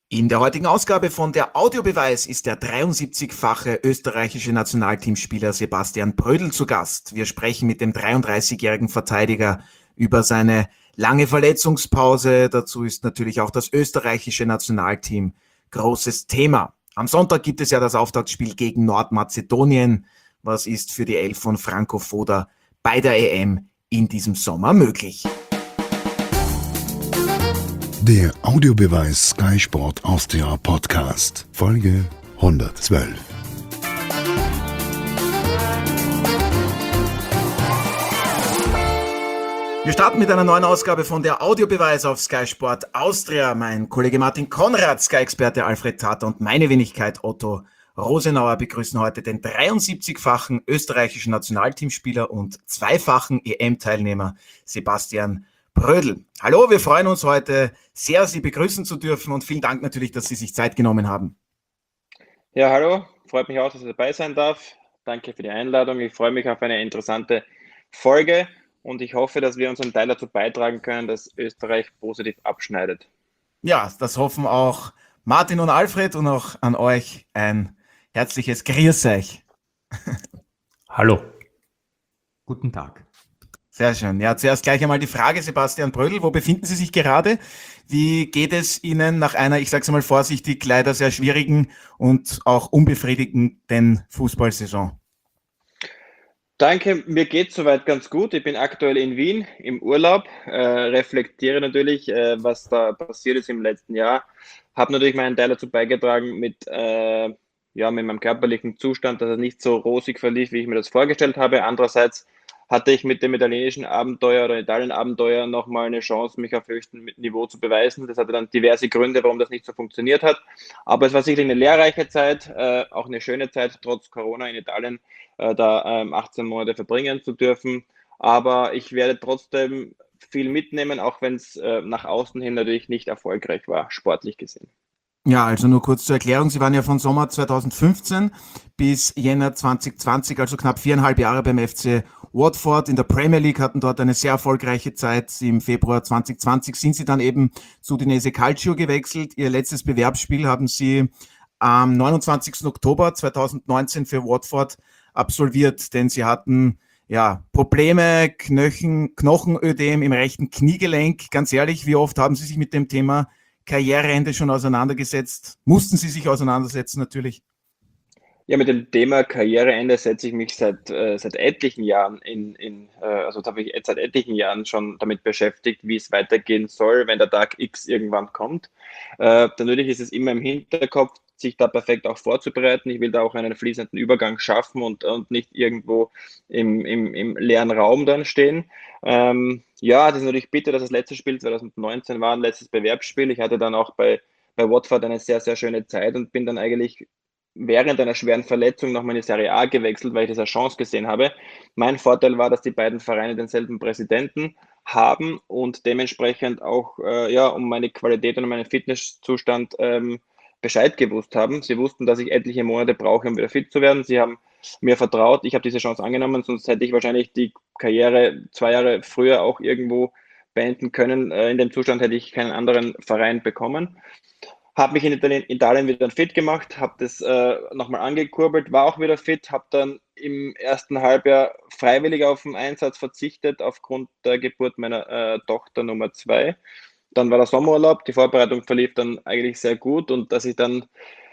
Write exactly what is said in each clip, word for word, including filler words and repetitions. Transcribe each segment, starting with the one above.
In der heutigen Ausgabe von der Audiobeweis ist der dreiundsiebzigfache österreichische Nationalteamspieler Sebastian Prödl zu Gast. Wir sprechen mit dem dreiunddreißigjährigen Verteidiger über seine lange Verletzungspause. Dazu ist natürlich auch das österreichische Nationalteam großes Thema. Am Sonntag gibt es ja das Auftaktspiel gegen Nordmazedonien. Was ist für die Elf von Franco Foda bei der E M in diesem Sommer möglich? Der Audiobeweis Sky Sport Austria Podcast, Folge hundertzwölf. Wir starten mit einer neuen Ausgabe von der Audiobeweis auf Sky Sport Austria. Mein Kollege Martin Konrad, Sky-Experte Alfred Tater und meine Wenigkeit Otto Rosenauer begrüßen heute den dreiundsiebzigfachen österreichischen Nationalteamspieler und zweifachen E M-Teilnehmer Sebastian Prödl. Hallo, wir freuen uns heute sehr, Sie begrüßen zu dürfen und vielen Dank natürlich, dass Sie sich Zeit genommen haben. Ja, hallo, freut mich auch, dass ich dabei sein darf. Danke für die Einladung. Ich freue mich auf eine interessante Folge und ich hoffe, dass wir unseren Teil dazu beitragen können, dass Österreich positiv abschneidet. Ja, das hoffen auch Martin und Alfred und auch an euch ein herzliches Grüß euch. Hallo. Guten Tag. Sehr schön. Ja, zuerst gleich einmal die Frage, Sebastian Prödl, wo befinden Sie sich gerade? Wie geht es Ihnen nach einer, ich sage es mal vorsichtig, leider sehr schwierigen und auch unbefriedigenden Fußballsaison? Danke, mir geht es soweit ganz gut. Ich bin aktuell in Wien im Urlaub, äh, reflektiere natürlich, äh, was da passiert ist im letzten Jahr. Habe natürlich meinen Teil dazu beigetragen mit, äh, ja, mit meinem körperlichen Zustand, dass er nicht so rosig verlief, wie ich mir das vorgestellt habe. Andererseits hatte ich mit dem italienischen Abenteuer oder Italien-Abenteuer nochmal eine Chance, mich auf höchstem Niveau zu beweisen. Das hatte dann diverse Gründe, warum das nicht so funktioniert hat. Aber es war sicherlich eine lehrreiche Zeit, äh, auch eine schöne Zeit, trotz Corona in Italien, äh, da ähm, achtzehn Monate verbringen zu dürfen. Aber ich werde trotzdem viel mitnehmen, auch wenn es äh, nach außen hin natürlich nicht erfolgreich war, sportlich gesehen. Ja, also nur kurz zur Erklärung. Sie waren ja von Sommer zweitausendfünfzehn bis Jänner zweitausendzwanzig, also knapp viereinhalb Jahre beim F C Watford in der Premier League, hatten dort eine sehr erfolgreiche Zeit. Im Februar zweitausendzwanzig sind Sie dann eben zu Udinese Calcio gewechselt. Ihr letztes Bewerbsspiel haben Sie am neunundzwanzigsten Oktober zweitausendneunzehn für Watford absolviert, denn Sie hatten ja Probleme, Knochen, Knochenödem im rechten Kniegelenk. Ganz ehrlich, wie oft haben Sie sich mit dem Thema Karriereende schon auseinandergesetzt? Mussten Sie sich auseinandersetzen natürlich? Ja, mit dem Thema Karriereende setze ich mich seit, äh, seit etlichen Jahren in, in äh, also da habe ich seit etlichen Jahren schon damit beschäftigt, wie es weitergehen soll, wenn der Tag X irgendwann kommt. Äh, natürlich ist es immer im Hinterkopf, sich da perfekt auch vorzubereiten. Ich will da auch einen fließenden Übergang schaffen und, und nicht irgendwo im, im, im leeren Raum dann stehen. Ähm, ja, das ist natürlich bitter, dass das letzte Spiel zweitausendneunzehn war, ein letztes Bewerbsspiel. Ich hatte dann auch bei, bei Watford eine sehr, sehr schöne Zeit und bin dann eigentlich während einer schweren Verletzung nochmal in die Serie A gewechselt, weil ich das als Chance gesehen habe. Mein Vorteil war, dass die beiden Vereine denselben Präsidenten haben und dementsprechend auch äh, ja, um meine Qualität und um meinen Fitnesszustand ähm, Bescheid gewusst haben. Sie wussten, dass ich etliche Monate brauche, um wieder fit zu werden. Sie haben mir vertraut. Ich habe diese Chance angenommen, sonst hätte ich wahrscheinlich die Karriere zwei Jahre früher auch irgendwo beenden können. Äh, in dem Zustand hätte ich keinen anderen Verein bekommen. Habe mich in Italien, Italien wieder fit gemacht, habe das äh, nochmal angekurbelt, war auch wieder fit, habe dann im ersten Halbjahr freiwillig auf den Einsatz verzichtet aufgrund der Geburt meiner äh, Tochter Nummer zwei. Dann war der Sommerurlaub, die Vorbereitung verlief dann eigentlich sehr gut und dass ich dann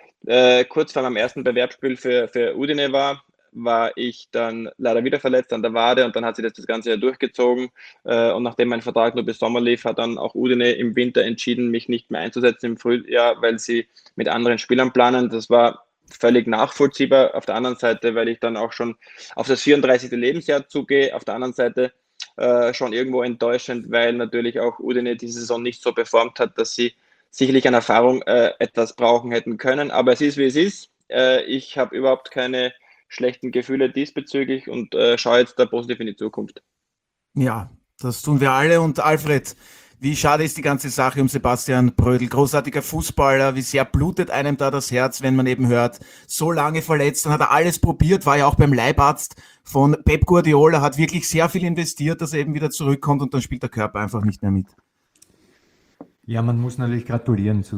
äh, kurz vor meinem ersten Bewerbsspiel für, für Udine war, war ich dann leider wieder verletzt an der Wade und dann hat sich das das ganze Jahr durchgezogen äh, und nachdem mein Vertrag nur bis Sommer lief, hat dann auch Udine im Winter entschieden, mich nicht mehr einzusetzen im Frühjahr, weil sie mit anderen Spielern planen. Das war völlig nachvollziehbar. Auf der anderen Seite, weil ich dann auch schon auf das vierunddreißigste Lebensjahr zugehe, auf der anderen Seite äh, schon irgendwo enttäuschend, weil natürlich auch Udine diese Saison nicht so performt hat, dass sie sicherlich an Erfahrung äh, etwas brauchen hätten können. Aber es ist, wie es ist. Äh, ich habe überhaupt keine schlechten Gefühle diesbezüglich und äh, schaue jetzt da positiv in die Zukunft. Ja, das tun wir alle. Und Alfred, wie schade ist die ganze Sache um Sebastian Prödl? Großartiger Fußballer, wie sehr blutet einem da das Herz, wenn man eben hört, so lange verletzt, dann hat er alles probiert, war ja auch beim Leibarzt von Pep Guardiola, hat wirklich sehr viel investiert, dass er eben wieder zurückkommt und dann spielt der Körper einfach nicht mehr mit. Ja, man muss natürlich gratulieren zu, zu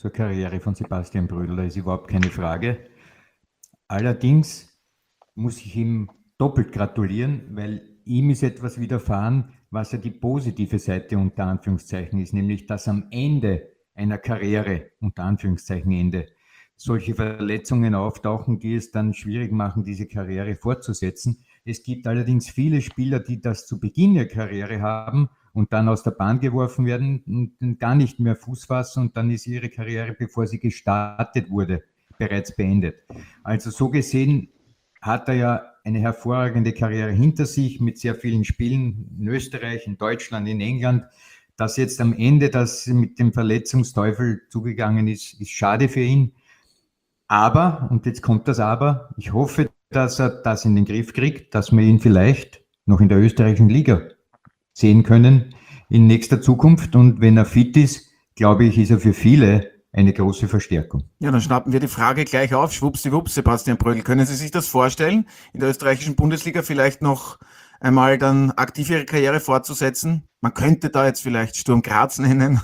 zur Karriere von Sebastian Brödel, da ist überhaupt keine Frage. Allerdings muss ich ihm doppelt gratulieren, weil ihm ist etwas widerfahren, was ja die positive Seite unter Anführungszeichen ist, nämlich dass am Ende einer Karriere, unter Anführungszeichen Ende, solche Verletzungen auftauchen, die es dann schwierig machen, diese Karriere fortzusetzen. Es gibt allerdings viele Spieler, die das zu Beginn der Karriere haben und dann aus der Bahn geworfen werden und gar nicht mehr Fuß fassen und dann ist ihre Karriere, bevor sie gestartet wurde, bereits beendet. Also so gesehen hat er ja eine hervorragende Karriere hinter sich mit sehr vielen Spielen in Österreich, in Deutschland, in England. Dass jetzt am Ende das mit dem Verletzungsteufel zugegangen ist, ist schade für ihn. Aber, und jetzt kommt das Aber, ich hoffe, dass er das in den Griff kriegt, dass wir ihn vielleicht noch in der österreichischen Liga sehen können in nächster Zukunft. Und wenn er fit ist, glaube ich, ist er für viele eine große Verstärkung. Ja, dann schnappen wir die Frage gleich auf. Schwuppsiwupps, Sebastian Brödel. Können Sie sich das vorstellen, in der österreichischen Bundesliga vielleicht noch einmal dann aktiv Ihre Karriere fortzusetzen? Man könnte da jetzt vielleicht Sturm Graz nennen.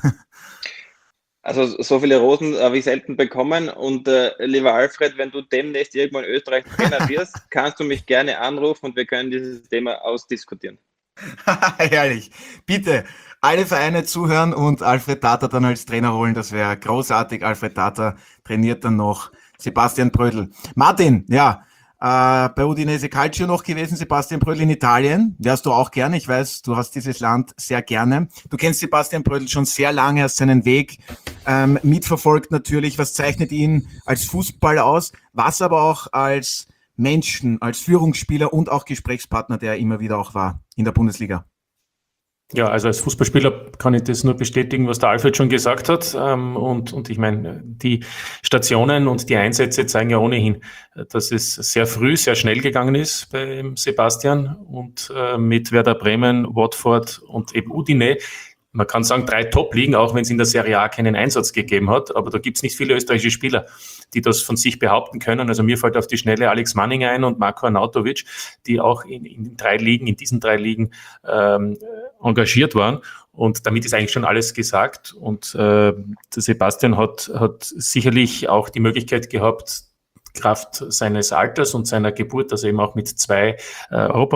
Also so viele Rosen habe ich selten bekommen und äh, lieber Alfred, wenn du demnächst irgendwo in Österreich Trainer wirst, kannst du mich gerne anrufen und wir können dieses Thema ausdiskutieren. Herrlich. Bitte alle Vereine zuhören und Alfred Tata dann als Trainer holen. Das wäre großartig. Alfred Tata trainiert dann noch Sebastian Brödel. Martin, ja, äh, bei Udinese Calcio noch gewesen, Sebastian Brödel in Italien. Wärst du auch gerne. Ich weiß, du hast dieses Land sehr gerne. Du kennst Sebastian Brödel schon sehr lange, hast seinen Weg ähm, mitverfolgt natürlich. Was zeichnet ihn als Fußballer aus? Was aber auch als Menschen, als Führungsspieler und auch Gesprächspartner, der er immer wieder auch war in der Bundesliga? Ja, also als Fußballspieler kann ich das nur bestätigen, was der Alfred schon gesagt hat. Und, und ich meine, die Stationen und die Einsätze zeigen ja ohnehin, dass es sehr früh, sehr schnell gegangen ist bei Sebastian und mit Werder Bremen, Watford und eben Udine. Man kann sagen, drei Top-Ligen, auch wenn es in der Serie A keinen Einsatz gegeben hat. Aber da gibt es nicht viele österreichische Spieler, die das von sich behaupten können. Also mir fällt auf die Schnelle Alex Manning ein und Marko Arnautovic, die auch in, in drei Ligen, in diesen drei Ligen ähm, engagiert waren. Und damit ist eigentlich schon alles gesagt. Und äh, der Sebastian hat, hat sicherlich auch die Möglichkeit gehabt, Kraft seines Alters und seiner Geburt, dass er eben auch mit zwei äh,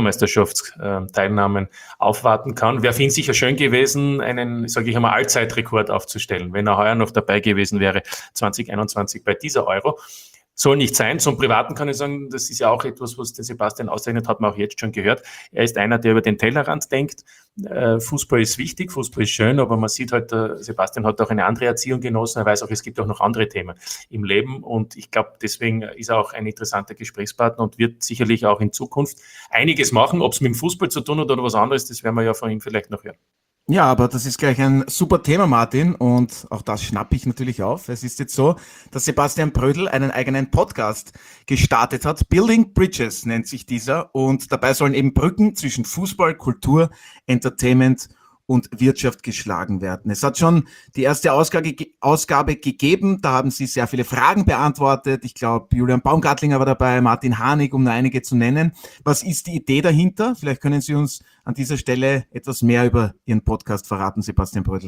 Europameisterschaftsteilnahmen aufwarten kann. Wäre für ihn sicher schön gewesen, einen, sage ich einmal, Allzeitrekord aufzustellen, wenn er heuer noch dabei gewesen wäre, zwanzig einundzwanzig bei dieser Euro. Soll nicht sein. Zum Privaten kann ich sagen, das ist ja auch etwas, was den Sebastian auszeichnet, hat man auch jetzt schon gehört. Er ist einer, der über den Tellerrand denkt. Äh, Fußball ist wichtig, Fußball ist schön, aber man sieht halt, der Sebastian hat auch eine andere Erziehung genossen. Er weiß auch, es gibt auch noch andere Themen im Leben und ich glaube, deswegen ist er auch ein interessanter Gesprächspartner und wird sicherlich auch in Zukunft einiges machen. Ob es mit dem Fußball zu tun hat oder was anderes, das werden wir ja von ihm vielleicht noch hören. Ja, aber das ist gleich ein super Thema, Martin, und auch das schnappe ich natürlich auf. Es ist jetzt so, dass Sebastian Brödel einen eigenen Podcast gestartet hat. Building Bridges nennt sich dieser, und dabei sollen eben Brücken zwischen Fußball, Kultur, Entertainment und Wirtschaft geschlagen werden. Es hat schon die erste Ausgabe, Ausgabe gegeben, da haben Sie sehr viele Fragen beantwortet. Ich glaube, Julian Baumgartlinger war dabei, Martin Hanig, um nur einige zu nennen. Was ist die Idee dahinter? Vielleicht können Sie uns an dieser Stelle etwas mehr über Ihren Podcast verraten, Sebastian Brödel.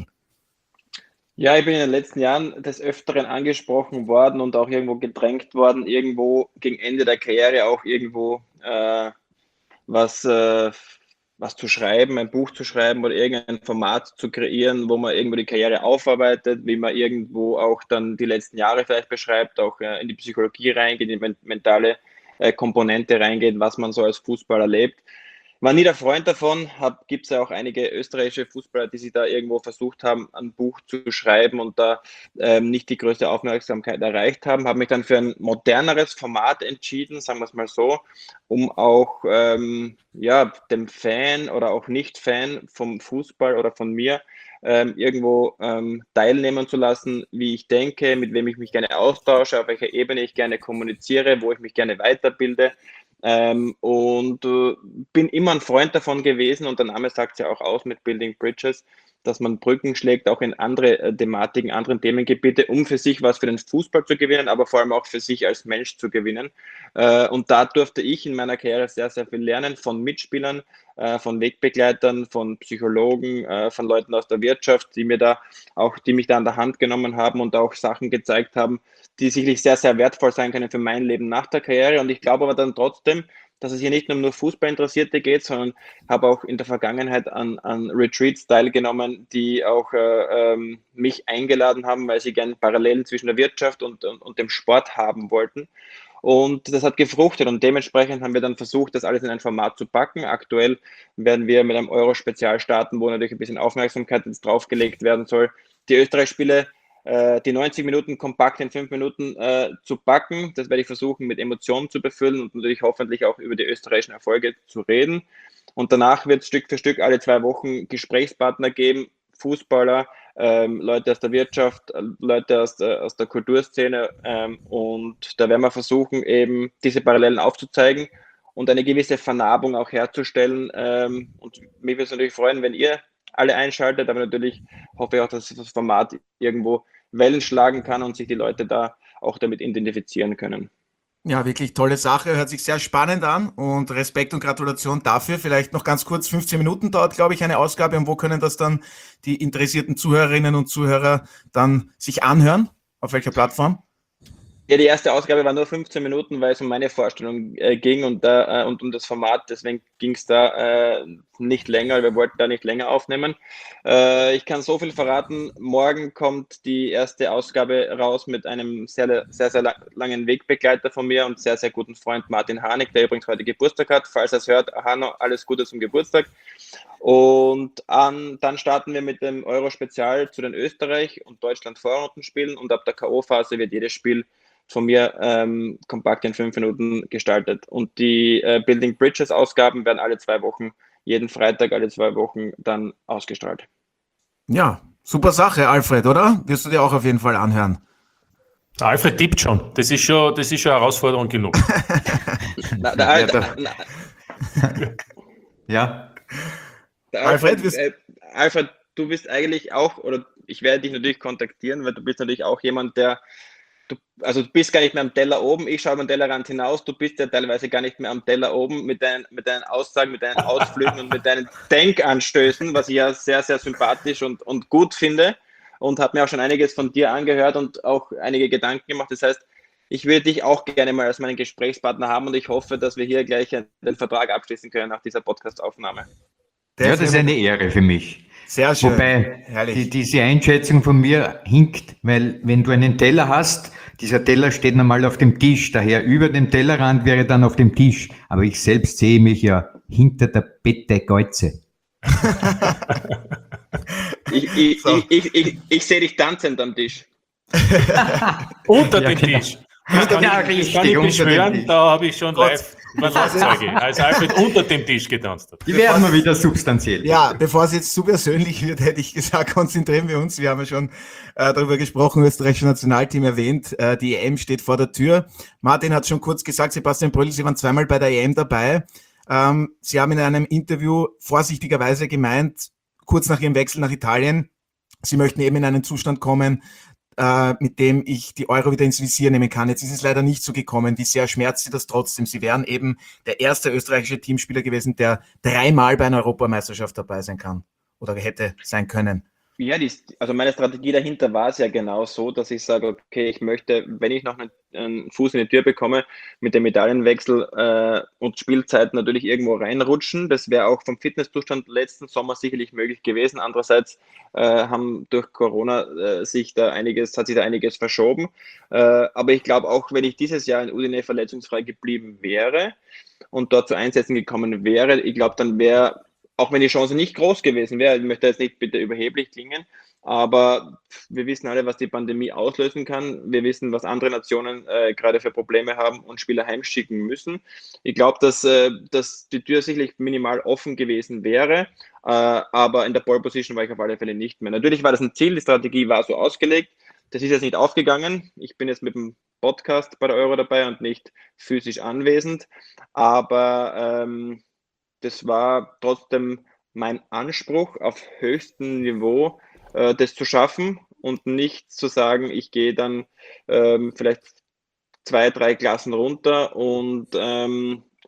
Ja, ich bin in den letzten Jahren des Öfteren angesprochen worden und auch irgendwo gedrängt worden, irgendwo gegen Ende der Karriere auch irgendwo äh, was... Äh, was zu schreiben, ein Buch zu schreiben oder irgendein Format zu kreieren, wo man irgendwo die Karriere aufarbeitet, wie man irgendwo auch dann die letzten Jahre vielleicht beschreibt, auch äh, in die Psychologie reingeht, in die mentale äh, Komponente reingeht, was man so als Fußballer erlebt. War nie der Freund davon, gibt es ja auch einige österreichische Fußballer, die sich da irgendwo versucht haben, ein Buch zu schreiben und da ähm, nicht die größte Aufmerksamkeit erreicht haben. Habe mich dann für ein moderneres Format entschieden, sagen wir es mal so, um auch ähm, ja, dem Fan oder auch Nicht-Fan vom Fußball oder von mir ähm, irgendwo ähm, teilnehmen zu lassen, wie ich denke, mit wem ich mich gerne austausche, auf welcher Ebene ich gerne kommuniziere, wo ich mich gerne weiterbilde. Ähm, und äh, bin immer ein Freund davon gewesen, und der Name sagt es ja auch aus mit Building Bridges, dass man Brücken schlägt, auch in andere äh, Thematiken, anderen Themengebiete, um für sich was für den Fußball zu gewinnen, aber vor allem auch für sich als Mensch zu gewinnen. Äh, und da durfte ich in meiner Karriere sehr, sehr viel lernen von Mitspielern, äh, von Wegbegleitern, von Psychologen, äh, von Leuten aus der Wirtschaft, die mir da auch, die mich da an der Hand genommen haben und auch Sachen gezeigt haben, die sicherlich sehr, sehr wertvoll sein können für mein Leben nach der Karriere. Und ich glaube aber dann trotzdem, dass es hier nicht nur um nur Fußballinteressierte geht, sondern habe auch in der Vergangenheit an, an Retreats teilgenommen, die auch äh, ähm, mich eingeladen haben, weil sie gerne Parallelen zwischen der Wirtschaft und, und, und dem Sport haben wollten. Und das hat gefruchtet und dementsprechend haben wir dann versucht, das alles in ein Format zu packen. Aktuell werden wir mit einem Euro-Spezial starten, wo natürlich ein bisschen Aufmerksamkeit jetzt draufgelegt werden soll. Die Österreich-Spiele, äh, die neunzig Minuten kompakt in fünf Minuten äh, zu packen. Das werde ich versuchen, mit Emotionen zu befüllen und natürlich hoffentlich auch über die österreichischen Erfolge zu reden. Und danach wird es Stück für Stück alle zwei Wochen Gesprächspartner geben, Fußballer, ähm, Leute aus der Wirtschaft, Leute aus der, aus der Kulturszene ähm, und da werden wir versuchen, eben diese Parallelen aufzuzeigen und eine gewisse Vernarbung auch herzustellen. Ähm, und mich würde es natürlich freuen, wenn ihr alle einschaltet, aber natürlich hoffe ich auch, dass das Format irgendwo Wellen schlagen kann und sich die Leute da auch damit identifizieren können. Ja, wirklich tolle Sache, hört sich sehr spannend an und Respekt und Gratulation dafür. Vielleicht noch ganz kurz, fünfzehn Minuten dauert, glaube ich, eine Ausgabe und wo können das dann die interessierten Zuhörerinnen und Zuhörer dann sich anhören? Auf welcher Plattform? Ja, die erste Ausgabe war nur fünfzehn Minuten, weil es um meine Vorstellung äh, ging und, da, äh, und um das Format. Deswegen ging es da äh, nicht länger. Wir wollten da nicht länger aufnehmen. Äh, ich kann so viel verraten. Morgen kommt die erste Ausgabe raus mit einem sehr, sehr, sehr langen Wegbegleiter von mir und sehr, sehr guten Freund Martin Harnik, der übrigens heute Geburtstag hat. Falls er es hört, Hanno, alles Gute zum Geburtstag. Und an, dann starten wir mit dem Euro-Spezial zu den Österreich- und Deutschland-Vorrundenspielen und ab der K O-Phase wird jedes Spiel von mir ähm, kompakt in fünf Minuten gestaltet. Und die äh, Building Bridges Ausgaben werden alle zwei Wochen, jeden Freitag alle zwei Wochen dann ausgestrahlt. Ja, super Sache, Alfred, oder? Wirst du dir auch auf jeden Fall anhören. Der Alfred tippt schon. Das ist schon, das ist schon Herausforderung genug. na, der, Al- der, na, ja. Der Alfred, Alfred, äh, Alfred, du bist eigentlich auch, oder ich werde dich natürlich kontaktieren, weil du bist natürlich auch jemand, der Du, also du bist gar nicht mehr am Teller oben, ich schaue am Tellerrand hinaus, du bist ja teilweise gar nicht mehr am Teller oben mit deinen, mit deinen Aussagen, mit deinen Ausflügen und mit deinen Denkanstößen, was ich ja sehr, sehr sympathisch und, und gut finde und habe mir auch schon einiges von dir angehört und auch einige Gedanken gemacht. Das heißt, ich würde dich auch gerne mal als meinen Gesprächspartner haben und ich hoffe, dass wir hier gleich den Vertrag abschließen können nach dieser Podcast-Aufnahme. Ja, das ist eine Ehre für mich. Sehr schön. Wobei die, diese Einschätzung von mir hinkt, weil wenn du einen Teller hast, dieser Teller steht normal auf dem Tisch, daher über dem Tellerrand wäre dann auf dem Tisch. Aber ich selbst sehe mich ja hinter der Bette Geuze. ich, ich, so. ich, ich, ich, ich sehe dich tanzend am Tisch. Unter ja, dem genau. Tisch. Das kann, ja, ich, richtig, das kann ich beschwören, da habe ich schon Gott. live Nachzeuge, als Alfred unter dem Tisch getanzt hat. Die werden wir wieder substanziell. Ja, bevor es jetzt zu persönlich wird, hätte ich gesagt, konzentrieren wir uns. Wir haben ja schon äh, darüber gesprochen, österreichische Nationalteam erwähnt. Äh, die E M steht vor der Tür. Martin hat schon kurz gesagt, Sebastian Bröll, Sie waren zweimal bei der E M dabei. Ähm, Sie haben in einem Interview vorsichtigerweise gemeint, kurz nach Ihrem Wechsel nach Italien, Sie möchten eben in einen Zustand kommen, mit dem ich die Euro wieder ins Visier nehmen kann. Jetzt ist es leider nicht so gekommen. Wie sehr schmerzt Sie das trotzdem? Sie wären eben der erste österreichische Teamspieler gewesen, der dreimal bei einer Europameisterschaft dabei sein kann oder hätte sein können. Ja, die, also meine Strategie dahinter war es ja genau so, dass ich sage, okay, ich möchte, wenn ich noch einen, einen Fuß in die Tür bekomme, mit dem Medaillenwechsel äh, und Spielzeit natürlich irgendwo reinrutschen. Das wäre auch vom Fitnesszustand letzten Sommer sicherlich möglich gewesen. Andererseits äh, haben durch Corona äh, sich da einiges, hat sich da einiges verschoben. Äh, aber ich glaube auch, wenn ich dieses Jahr in Udine verletzungsfrei geblieben wäre und dort zu Einsätzen gekommen wäre, ich glaube, dann wäre, auch wenn die Chance nicht groß gewesen wäre, ich möchte jetzt nicht bitte überheblich klingen, aber wir wissen alle, was die Pandemie auslösen kann. Wir wissen, was andere Nationen äh, gerade für Probleme haben und Spieler heimschicken müssen. Ich glaube, dass, äh, dass die Tür sicherlich minimal offen gewesen wäre, äh, aber in der Pole Position war ich auf alle Fälle nicht mehr. Natürlich war das ein Ziel, die Strategie war so ausgelegt. Das ist jetzt nicht aufgegangen. Ich bin jetzt mit dem Podcast bei der Euro dabei und nicht physisch anwesend, aber ähm, das war trotzdem mein Anspruch auf höchstem Niveau, äh, das zu schaffen und nicht zu sagen, ich gehe dann ähm, vielleicht zwei, drei Klassen runter und ähm,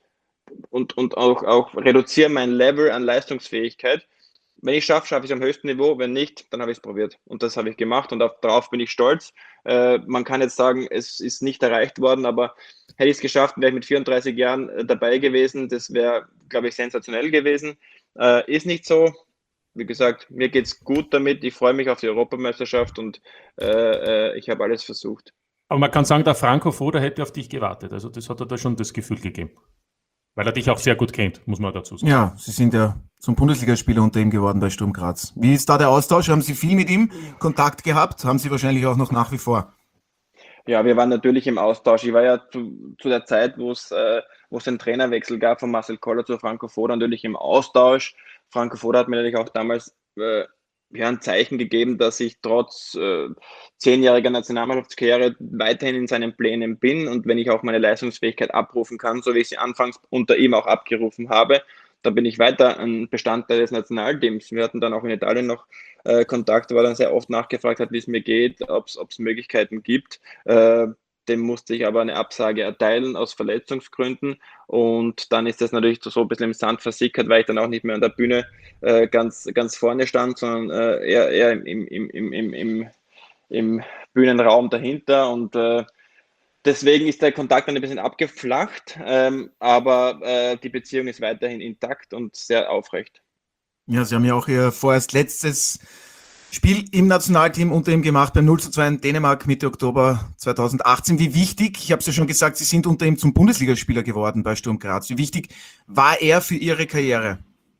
und, und auch, auch reduziere mein Level an Leistungsfähigkeit. Wenn ich schaffe, schaffe ich es am höchsten Niveau. Wenn nicht, dann habe ich es probiert. Und das habe ich gemacht und auf, darauf bin ich stolz. Äh, man kann jetzt sagen, es ist nicht erreicht worden, aber hätte ich es geschafft, wäre ich mit vierunddreißig Jahren äh, dabei gewesen. Das wäre, glaube ich, sensationell gewesen. Äh, ist nicht so. Wie gesagt, mir geht es gut damit. Ich freue mich auf die Europameisterschaft und äh, äh, ich habe alles versucht. Aber man kann sagen, der Franco Foda hätte auf dich gewartet. Also das hat er da schon das Gefühl gegeben. Weil er dich auch sehr gut kennt, muss man dazu sagen. Ja, Sie sind ja zum Bundesligaspieler unter ihm geworden bei Sturm Graz. Wie ist da der Austausch? Haben Sie viel mit ihm Kontakt gehabt? Haben Sie wahrscheinlich auch noch nach wie vor? Ja, wir waren natürlich im Austausch. Ich war ja zu, zu der Zeit, wo es äh, wo es den Trainerwechsel gab von Marcel Koller zu Franco Foda, natürlich im Austausch. Franco Foda hat mir natürlich auch damals äh, ja, ein Zeichen gegeben, dass ich trotz äh, zehnjähriger Nationalmannschaftskarriere weiterhin in seinen Plänen bin und wenn ich auch meine Leistungsfähigkeit abrufen kann, so wie ich sie anfangs unter ihm auch abgerufen habe, dann bin ich weiter ein Bestandteil des Nationalteams. Wir hatten dann auch in Italien noch äh, Kontakt, weil er dann sehr oft nachgefragt hat, wie es mir geht, ob es Möglichkeiten gibt. Äh, dem musste ich aber eine Absage erteilen aus Verletzungsgründen und dann ist das natürlich so ein bisschen im Sand versickert, weil ich dann auch nicht mehr an der Bühne äh, ganz, ganz vorne stand, sondern äh, eher, eher im, im, im, im, im, im Bühnenraum dahinter und äh, deswegen ist der Kontakt dann ein bisschen abgeflacht, ähm, aber äh, die Beziehung ist weiterhin intakt und sehr aufrecht. Ja, Sie haben ja auch Ihr vorerst letztes Spiel im Nationalteam unter ihm gemacht beim null zu zwei in Dänemark Mitte Oktober zweitausendachtzehn. Wie wichtig, ich habe es ja schon gesagt, Sie sind unter ihm zum Bundesligaspieler geworden bei Sturm Graz. Wie wichtig war er für Ihre Karriere?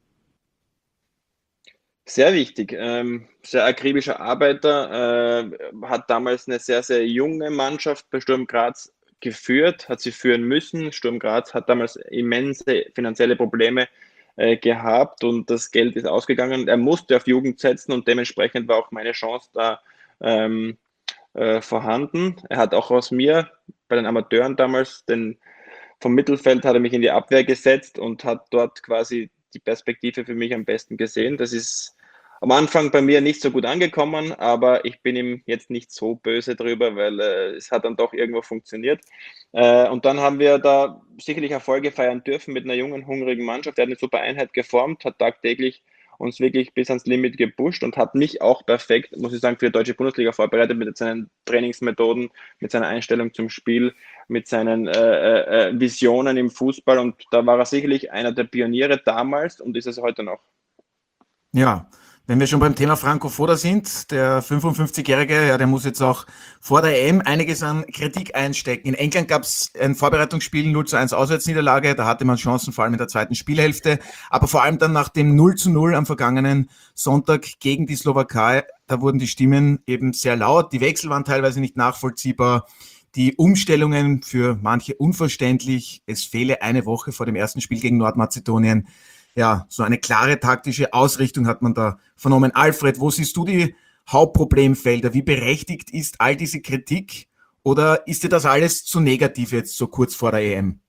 Sehr wichtig, ähm, sehr akribischer Arbeiter, äh, hat damals eine sehr, sehr junge Mannschaft bei Sturm Graz geführt, hat sie führen müssen. Sturm Graz hat damals immense finanzielle Probleme äh, gehabt und das Geld ist ausgegangen. Er musste auf Jugend setzen und dementsprechend war auch meine Chance da ähm, äh, vorhanden. Er hat auch aus mir bei den Amateuren damals den, vom Mittelfeld hat er mich in die Abwehr gesetzt und hat dort quasi die Perspektive für mich am besten gesehen. Das ist am Anfang bei mir nicht so gut angekommen, aber ich bin ihm jetzt nicht so böse drüber, weil äh, es hat dann doch irgendwo funktioniert. Äh, und dann haben wir da sicherlich Erfolge feiern dürfen mit einer jungen, hungrigen Mannschaft. Er hat eine super Einheit geformt, hat tagtäglich uns wirklich bis ans Limit gepusht und hat mich auch perfekt, muss ich sagen, für die deutsche Bundesliga vorbereitet mit seinen Trainingsmethoden, mit seiner Einstellung zum Spiel, mit seinen äh, äh, Visionen im Fußball und da war er sicherlich einer der Pioniere damals und ist es heute noch. Ja, wenn wir schon beim Thema Franco Foda sind, der fünfundfünfzigjährige, ja, der muss jetzt auch vor der E M einiges an Kritik einstecken. In England gab es ein Vorbereitungsspiel, null zu eins Auswärtsniederlage, da hatte man Chancen, vor allem in der zweiten Spielhälfte, aber vor allem dann nach dem null zu null am vergangenen Sonntag gegen die Slowakei, da wurden die Stimmen eben sehr laut, die Wechsel waren teilweise nicht nachvollziehbar, die Umstellungen für manche unverständlich, es fehle eine Woche vor dem ersten Spiel gegen Nordmazedonien. Ja, so eine klare taktische Ausrichtung hat man da vernommen. Alfred, wo siehst du die Hauptproblemfelder? Wie berechtigt ist all diese Kritik oder ist dir das alles zu negativ jetzt so kurz vor der E M?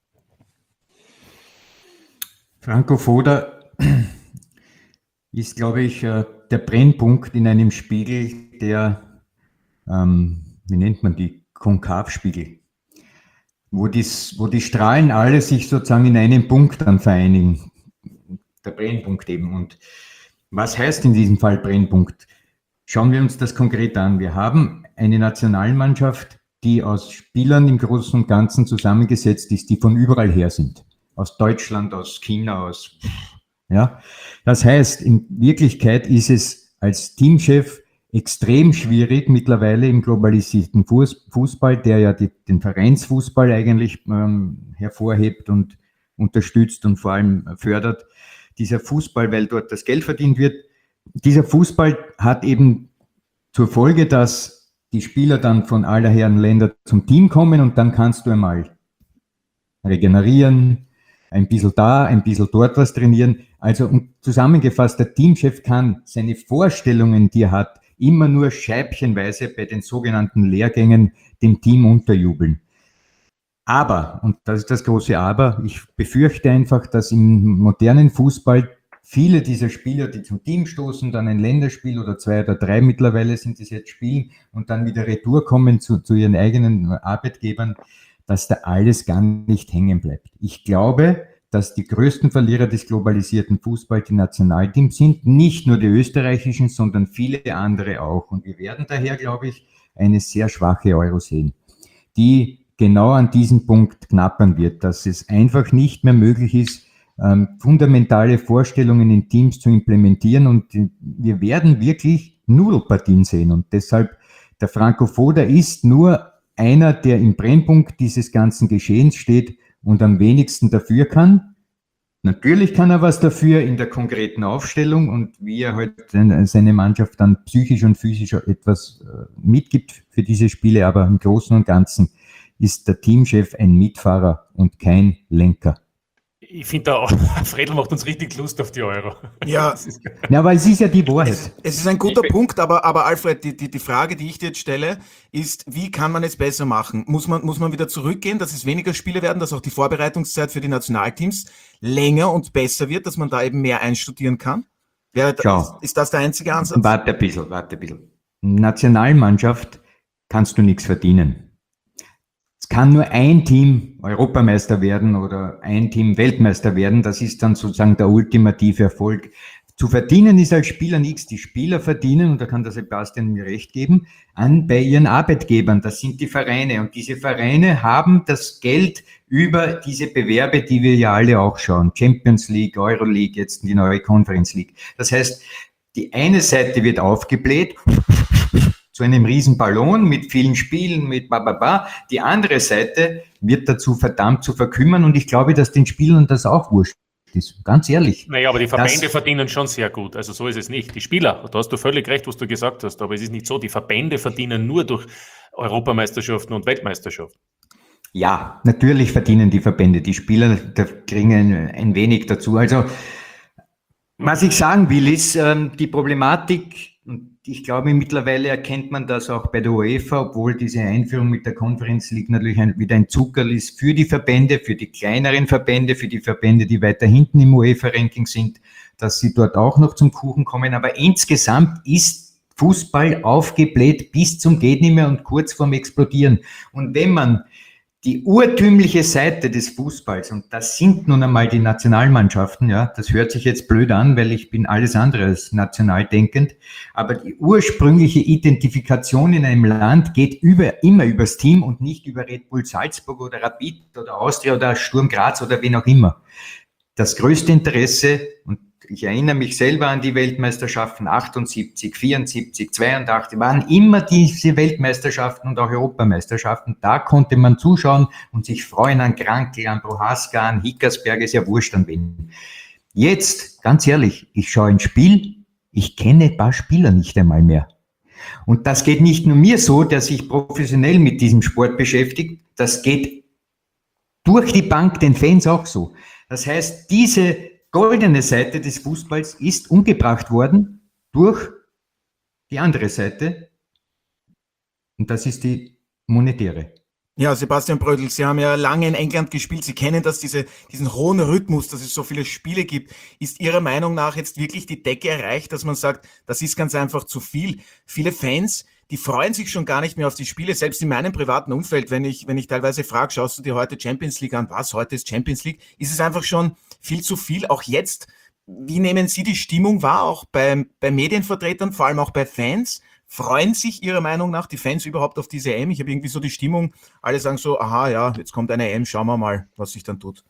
Franco Foda ist, glaube ich, der Brennpunkt in einem Spiegel, der, ähm, wie nennt man die, Konkavspiegel, wo, dies, wo die Strahlen alle sich sozusagen in einem Punkt dann vereinigen. Der Brennpunkt eben. Und was heißt in diesem Fall Brennpunkt? Schauen wir uns das konkret an. Wir haben eine Nationalmannschaft, die aus Spielern im Großen und Ganzen zusammengesetzt ist, die von überall her sind. Aus Deutschland, aus China, aus... Ja. Das heißt, in Wirklichkeit ist es als Teamchef extrem schwierig mittlerweile im globalisierten Fußball, der ja die, den Vereinsfußball eigentlich ähm, hervorhebt und unterstützt und vor allem fördert, dieser Fußball, weil dort das Geld verdient wird, dieser Fußball hat eben zur Folge, dass die Spieler dann von aller Herren Länder zum Team kommen und dann kannst du einmal regenerieren, ein bisschen da, ein bisschen dort was trainieren. Also zusammengefasst, der Teamchef kann seine Vorstellungen, die er hat, immer nur scheibchenweise bei den sogenannten Lehrgängen dem Team unterjubeln. Aber, und das ist das große Aber, ich befürchte einfach, dass im modernen Fußball viele dieser Spieler, die zum Team stoßen, dann ein Länderspiel oder zwei oder drei mittlerweile sind es jetzt spielen und dann wieder retour kommen zu, zu ihren eigenen Arbeitgebern, dass da alles gar nicht hängen bleibt. Ich glaube, dass die größten Verlierer des globalisierten Fußballs die Nationalteams sind, nicht nur die österreichischen, sondern viele andere auch. Und wir werden daher, glaube ich, eine sehr schwache Euro sehen, die genau an diesem Punkt knappern wird, dass es einfach nicht mehr möglich ist, ähm, fundamentale Vorstellungen in Teams zu implementieren, und wir werden wirklich Nudelpartien sehen. Und deshalb, der Franco Foda ist nur einer, der im Brennpunkt dieses ganzen Geschehens steht und am wenigsten dafür kann. Natürlich kann er was dafür in der konkreten Aufstellung und wie er halt seine Mannschaft dann psychisch und physisch etwas mitgibt für diese Spiele, aber im Großen und Ganzen ist der Teamchef ein Mitfahrer und kein Lenker. Ich finde auch, Fredl macht uns richtig Lust auf die Euro. Ja, ja, aber es ist ja die Wahrheit. Es, es ist ein guter Punkt, aber, aber Alfred, die, die, die Frage, die ich dir jetzt stelle, ist, wie kann man es besser machen? Muss man, muss man wieder zurückgehen, dass es weniger Spiele werden, dass auch die Vorbereitungszeit für die Nationalteams länger und besser wird, dass man da eben mehr einstudieren kann? Wäre, ist, ist das der einzige Ansatz? Warte ein bisschen, warte ein bisschen. Nationalmannschaft kannst du nichts verdienen. Es kann nur ein Team Europameister werden oder ein Team Weltmeister werden. Das ist dann sozusagen der ultimative Erfolg. Zu verdienen ist als Spieler nichts. Die Spieler verdienen, und da kann der Sebastian mir recht geben, an bei ihren Arbeitgebern. Das sind die Vereine. Und diese Vereine haben das Geld über diese Bewerbe, die wir ja alle auch schauen. Champions League, Euro League, jetzt die neue Conference League. Das heißt, die eine Seite wird aufgebläht zu einem riesen Ballon mit vielen Spielen, mit bababa. Die andere Seite wird dazu verdammt zu verkümmern, und ich glaube, dass den Spielern das auch wurscht ist. Ganz ehrlich. Naja, aber die Verbände das, verdienen schon sehr gut. Also so ist es nicht. Die Spieler, da hast du völlig recht, was du gesagt hast, aber es ist nicht so. Die Verbände verdienen nur durch Europameisterschaften und Weltmeisterschaften. Ja, natürlich verdienen die Verbände. Die Spieler da kriegen ein, ein wenig dazu. Also, was ich sagen will, ist ähm, die Problematik, und ich glaube, mittlerweile erkennt man das auch bei der UEFA, obwohl diese Einführung mit der Conference League natürlich ein, wieder ein Zuckerl ist für die Verbände, für die kleineren Verbände, für die Verbände, die weiter hinten im UEFA-Ranking sind, dass sie dort auch noch zum Kuchen kommen. Aber insgesamt ist Fußball aufgebläht bis zum geht nicht mehr und kurz vorm Explodieren. Und wenn man die urtümliche Seite des Fußballs, und das sind nun einmal die Nationalmannschaften, ja, das hört sich jetzt blöd an, weil ich bin alles andere als national denkend, aber die ursprüngliche Identifikation in einem Land geht über, immer übers Team und nicht über Red Bull Salzburg oder Rapid oder Austria oder Sturm Graz oder wen auch immer. Das größte Interesse, und ich erinnere mich selber an die Weltmeisterschaften achtundsiebzig, vierundsiebzig, zweiundachtzig, waren immer diese Weltmeisterschaften und auch Europameisterschaften. Da konnte man zuschauen und sich freuen an Krankl, an Prohaska, an Hickersberg, ist ja wurscht an wen. Jetzt, ganz ehrlich, ich schaue ein Spiel, ich kenne ein paar Spieler nicht einmal mehr. Und das geht nicht nur mir so, der sich professionell mit diesem Sport beschäftigt, das geht durch die Bank den Fans auch so. Das heißt, diese goldene Seite des Fußballs ist umgebracht worden durch die andere Seite, und das ist die monetäre. Ja, Sebastian Brödl, Sie haben ja lange in England gespielt. Sie kennen das, diese, diesen hohen Rhythmus, dass es so viele Spiele gibt. Ist Ihrer Meinung nach jetzt wirklich die Decke erreicht, dass man sagt, das ist ganz einfach zu viel? Viele Fans, die freuen sich schon gar nicht mehr auf die Spiele, selbst in meinem privaten Umfeld, wenn ich, wenn ich teilweise frage, schaust du dir heute Champions League an? Was, heute ist Champions League? Ist es einfach schon viel zu viel, auch jetzt? Wie nehmen Sie die Stimmung wahr, auch bei, bei Medienvertretern, vor allem auch bei Fans? Freuen sich Ihrer Meinung nach die Fans überhaupt auf diese E M? Ich habe irgendwie so die Stimmung, alle sagen so, aha, ja, jetzt kommt eine E M, schauen wir mal, was sich dann tut.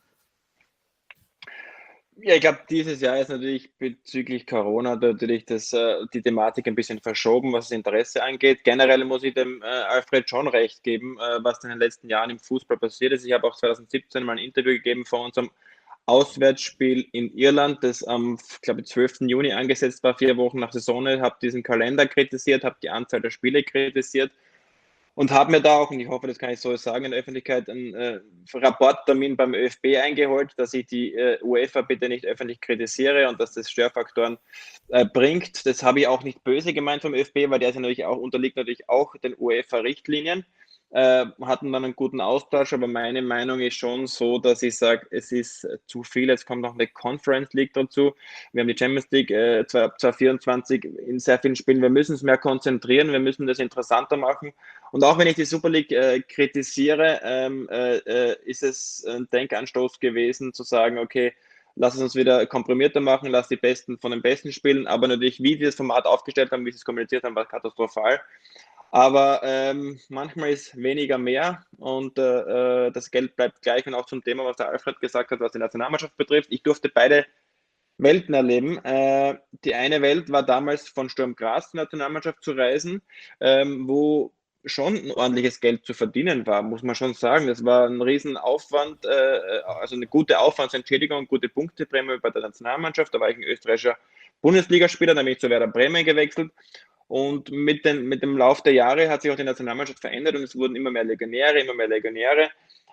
Ja, ich glaube, dieses Jahr ist natürlich bezüglich Corona natürlich das, äh, die Thematik ein bisschen verschoben, was das Interesse angeht. Generell muss ich dem äh, Alfred schon recht geben, äh, was in den letzten Jahren im Fußball passiert ist. Ich habe auch zwanzig siebzehn mal ein Interview gegeben vor unserem Auswärtsspiel in Irland, das am, glaube ich, zwölften Juni angesetzt war, vier Wochen nach Saisonende, habe diesen Kalender kritisiert, habe die Anzahl der Spiele kritisiert und habe mir da auch, und ich hoffe, das kann ich so sagen, in der Öffentlichkeit einen äh, Rapporttermin beim ÖFB eingeholt, dass ich die äh, UEFA bitte nicht öffentlich kritisiere und dass das Störfaktoren äh, bringt. Das habe ich auch nicht böse gemeint vom ÖFB, weil der ist ja natürlich auch, unterliegt natürlich auch den UEFA-Richtlinien. äh, hatten dann einen guten Austausch, aber meine Meinung ist schon so, dass ich sage, es ist zu viel. Jetzt kommt noch eine Conference League dazu. Wir haben die Champions League äh, zwanzig vierundzwanzig in sehr vielen Spielen. Wir müssen es mehr konzentrieren, wir müssen das interessanter machen. Und auch wenn ich die Super League äh, kritisiere, ähm, äh, ist es ein Denkanstoß gewesen, zu sagen, okay, lass es uns wieder komprimierter machen, lass die Besten von den Besten spielen, aber natürlich, wie wir das Format aufgestellt haben, wie sie es kommuniziert haben, war katastrophal. Aber ähm, manchmal ist weniger mehr und äh, das Geld bleibt gleich. Und auch zum Thema, was der Alfred gesagt hat, was die Nationalmannschaft betrifft. Ich durfte beide Welten erleben. Äh, die eine Welt war damals von Sturm Graz, die Nationalmannschaft zu reisen, ähm, wo schon ein ordentliches Geld zu verdienen war, muss man schon sagen. Das war ein Riesenaufwand, äh, also eine gute Aufwandsentschädigung, gute Punkteprämie bei der Nationalmannschaft. Da war ich ein österreichischer Bundesligaspieler, dann bin ich zu Werder Bremen gewechselt. Und mit, den, mit dem Lauf der Jahre hat sich auch die Nationalmannschaft verändert und es wurden immer mehr Legionäre, immer mehr Legionäre.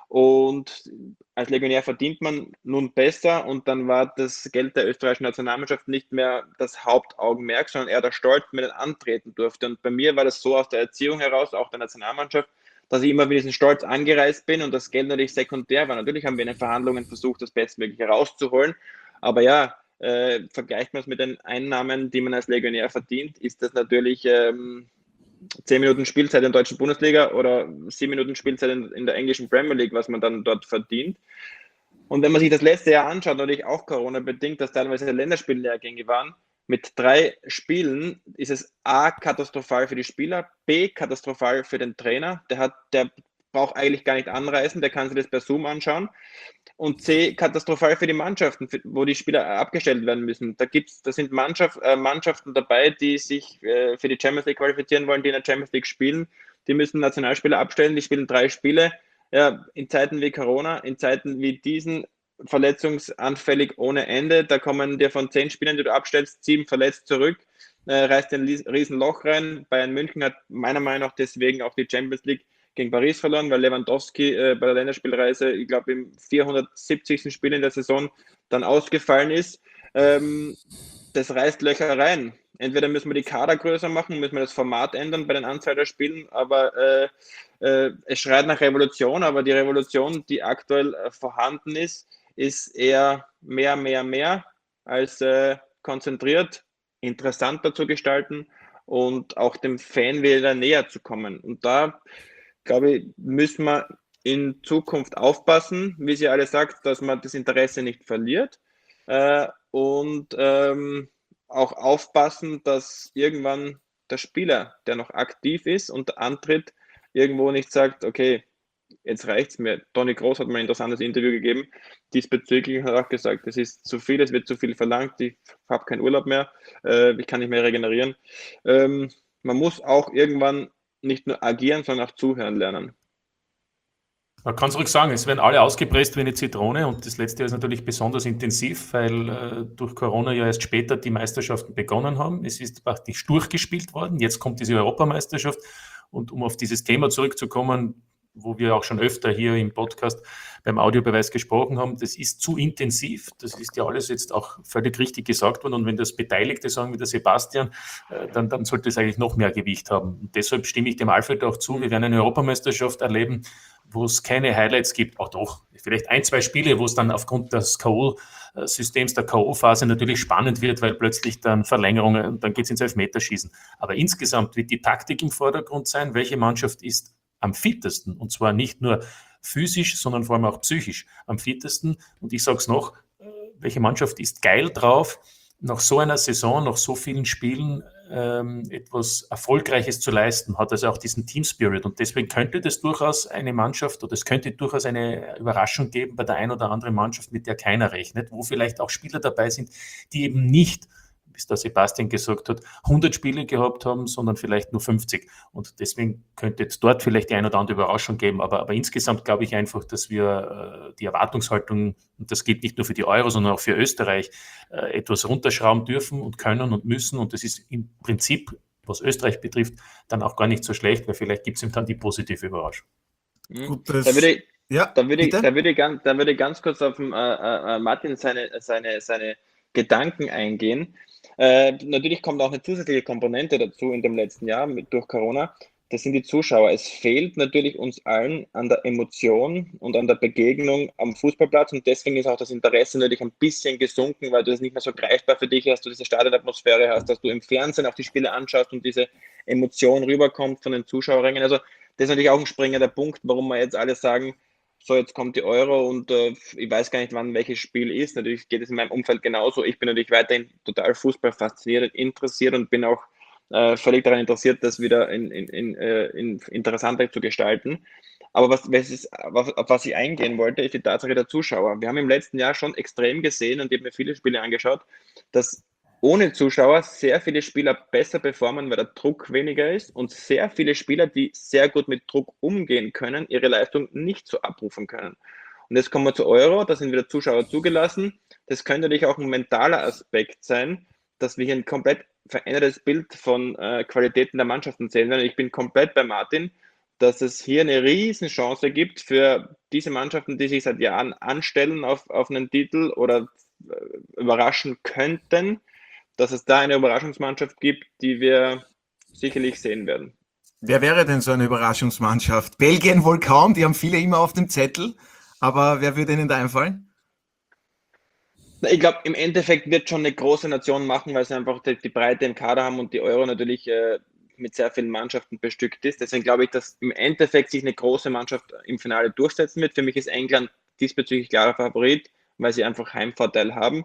Und als Legionär verdient man nun besser und dann war das Geld der österreichischen Nationalmannschaft nicht mehr das Hauptaugenmerk, sondern eher der Stolz, mit dem antreten durfte. Und bei mir war das so aus der Erziehung heraus, auch der Nationalmannschaft, dass ich immer mit diesem Stolz angereist bin und das Geld natürlich sekundär war. Natürlich haben wir in den Verhandlungen versucht, das Bestmögliche rauszuholen. Aber ja, Äh, vergleicht man es mit den Einnahmen, die man als Legionär verdient, ist das natürlich ähm, zehn Minuten Spielzeit in der deutschen Bundesliga oder sieben Minuten Spielzeit in, in der englischen Premier League, was man dann dort verdient. Und wenn man sich das letzte Jahr anschaut, natürlich auch Corona-bedingt, dass teilweise Länderspiellehrgänge waren, mit drei Spielen ist es A, katastrophal für die Spieler, B, katastrophal für den Trainer. Der, hat, der braucht eigentlich gar nicht anreisen, der kann sich das per Zoom anschauen. Und C, katastrophal für die Mannschaften, wo die Spieler abgestellt werden müssen. Da gibt's, da sind Mannschaft, äh, Mannschaften dabei, die sich äh, für die Champions League qualifizieren wollen, die in der Champions League spielen. Die müssen Nationalspieler abstellen, die spielen drei Spiele. Ja, in Zeiten wie Corona, in Zeiten wie diesen, verletzungsanfällig ohne Ende. Da kommen dir von zehn Spielern, die du abstellst, sieben verletzt zurück, äh, reißt ein riesen Loch rein. Bayern München hat meiner Meinung nach deswegen auch die Champions League gegen Paris verloren, weil Lewandowski äh, bei der Länderspielreise, ich glaube, im vierhundertsiebzigsten Spiel in der Saison dann ausgefallen ist. Ähm, das reißt Löcher rein. Entweder müssen wir die Kader größer machen, müssen wir das Format ändern bei den Anzahl der Spielen, aber äh, äh, es schreit nach Revolution, aber die Revolution, die aktuell äh, vorhanden ist, ist eher mehr, mehr, mehr als äh, konzentriert, interessanter zu gestalten und auch dem Fan wieder näher zu kommen. Und da glaube ich, müssen wir in Zukunft aufpassen, wie sie alle sagt, dass man das Interesse nicht verliert äh, und ähm, auch aufpassen, dass irgendwann der Spieler, der noch aktiv ist und antritt, irgendwo nicht sagt, okay, jetzt reicht's mir. Toni Kroos hat mal ein interessantes Interview gegeben, diesbezüglich hat er auch gesagt, es ist zu viel, es wird zu viel verlangt, ich habe keinen Urlaub mehr, äh, ich kann nicht mehr regenerieren. Ähm, man muss auch irgendwann nicht nur agieren, sondern auch zuhören lernen. Man kann es ruhig sagen, es werden alle ausgepresst wie eine Zitrone und das letzte Jahr ist natürlich besonders intensiv, weil äh, durch Corona ja erst später die Meisterschaften begonnen haben. Es ist praktisch durchgespielt worden, jetzt kommt diese Europameisterschaft und um auf dieses Thema zurückzukommen, wo wir auch schon öfter hier im Podcast beim Audiobeweis gesprochen haben, das ist zu intensiv, das ist ja alles jetzt auch völlig richtig gesagt worden und wenn das Beteiligte sagen wie der Sebastian, dann, dann sollte es eigentlich noch mehr Gewicht haben. Und deshalb stimme ich dem Alfred auch zu, wir werden eine Europameisterschaft erleben, wo es keine Highlights gibt, auch doch, vielleicht ein, zwei Spiele, wo es dann aufgrund des K O-Systems, der K O-Phase natürlich spannend wird, weil plötzlich dann Verlängerungen und dann geht es ins Elfmeterschießen. Aber insgesamt wird die Taktik im Vordergrund sein, welche Mannschaft ist am fittesten und zwar nicht nur physisch, sondern vor allem auch psychisch am fittesten. Und ich sage es noch, welche Mannschaft ist geil drauf, nach so einer Saison, nach so vielen Spielen ähm, etwas Erfolgreiches zu leisten, hat also auch diesen Team Spirit und deswegen könnte das durchaus eine Mannschaft oder es könnte durchaus eine Überraschung geben bei der einen oder anderen Mannschaft, mit der keiner rechnet, wo vielleicht auch Spieler dabei sind, die eben nicht, wie es der Sebastian gesagt hat, hundert Spiele gehabt haben, sondern vielleicht nur fünfzig. Und deswegen könnte es dort vielleicht die ein oder andere Überraschung geben. Aber, aber insgesamt glaube ich einfach, dass wir äh, die Erwartungshaltung, und das gilt nicht nur für die Euro, sondern auch für Österreich, äh, etwas runterschrauben dürfen und können und müssen. Und das ist im Prinzip, was Österreich betrifft, dann auch gar nicht so schlecht, weil vielleicht gibt es ihm dann die positive Überraschung. Gut, das, da würde ich, ja, da würde ich, bitte? da würde ich, ganz, da würde ich ganz kurz auf den, äh, äh, Martin seine, seine, seine Gedanken eingehen. Äh, natürlich kommt auch eine zusätzliche Komponente dazu in dem letzten Jahr mit, durch Corona. das sind die Zuschauer. Es fehlt natürlich uns allen an der Emotion und an der Begegnung am Fußballplatz und deswegen ist auch das Interesse natürlich ein bisschen gesunken, weil du das nicht mehr so greifbar für dich hast, du diese Stadionatmosphäre hast, dass du im Fernsehen auch die Spiele anschaust und diese Emotion rüberkommt von den Zuschauerrängen. Also das ist natürlich auch ein springender Punkt, warum wir jetzt alle sagen, so jetzt kommt die Euro und äh, ich weiß gar nicht, wann welches Spiel ist. Natürlich geht es in meinem Umfeld genauso. Ich bin natürlich weiterhin total Fußball fasziniert, interessiert und bin auch äh, völlig daran interessiert, das wieder in, in, in, äh, in interessanter zu gestalten. Aber was, was ist, auf, auf was ich eingehen wollte, ist die Tatsache der Zuschauer. Wir haben im letzten Jahr schon extrem gesehen und ich habe mir viele Spiele angeschaut, dass ohne Zuschauer sehr viele Spieler besser performen, weil der Druck weniger ist und sehr viele Spieler, die sehr gut mit Druck umgehen können, ihre Leistung nicht so abrufen können. Und jetzt kommen wir zu Euro, da sind wieder Zuschauer zugelassen. Das könnte natürlich auch ein mentaler Aspekt sein, dass wir hier ein komplett verändertes Bild von äh, Qualitäten der Mannschaften sehen werden. Ich bin komplett bei Martin, dass es hier eine riesen Chance gibt für diese Mannschaften, die sich seit Jahren anstellen auf, auf einen Titel oder äh, überraschen könnten, dass es da eine Überraschungsmannschaft gibt, die wir sicherlich sehen werden. Wer wäre denn so eine Überraschungsmannschaft? Belgien wohl kaum, die haben viele immer auf dem Zettel, aber wer würde Ihnen da einfallen? Ich glaube, im Endeffekt wird schon eine große Nation machen, weil sie einfach die, die Breite im Kader haben und die Euro natürlich äh, mit sehr vielen Mannschaften bestückt ist. Deswegen glaube ich, dass im Endeffekt sich eine große Mannschaft im Finale durchsetzen wird. Für mich ist England diesbezüglich klarer Favorit, weil sie einfach Heimvorteil haben.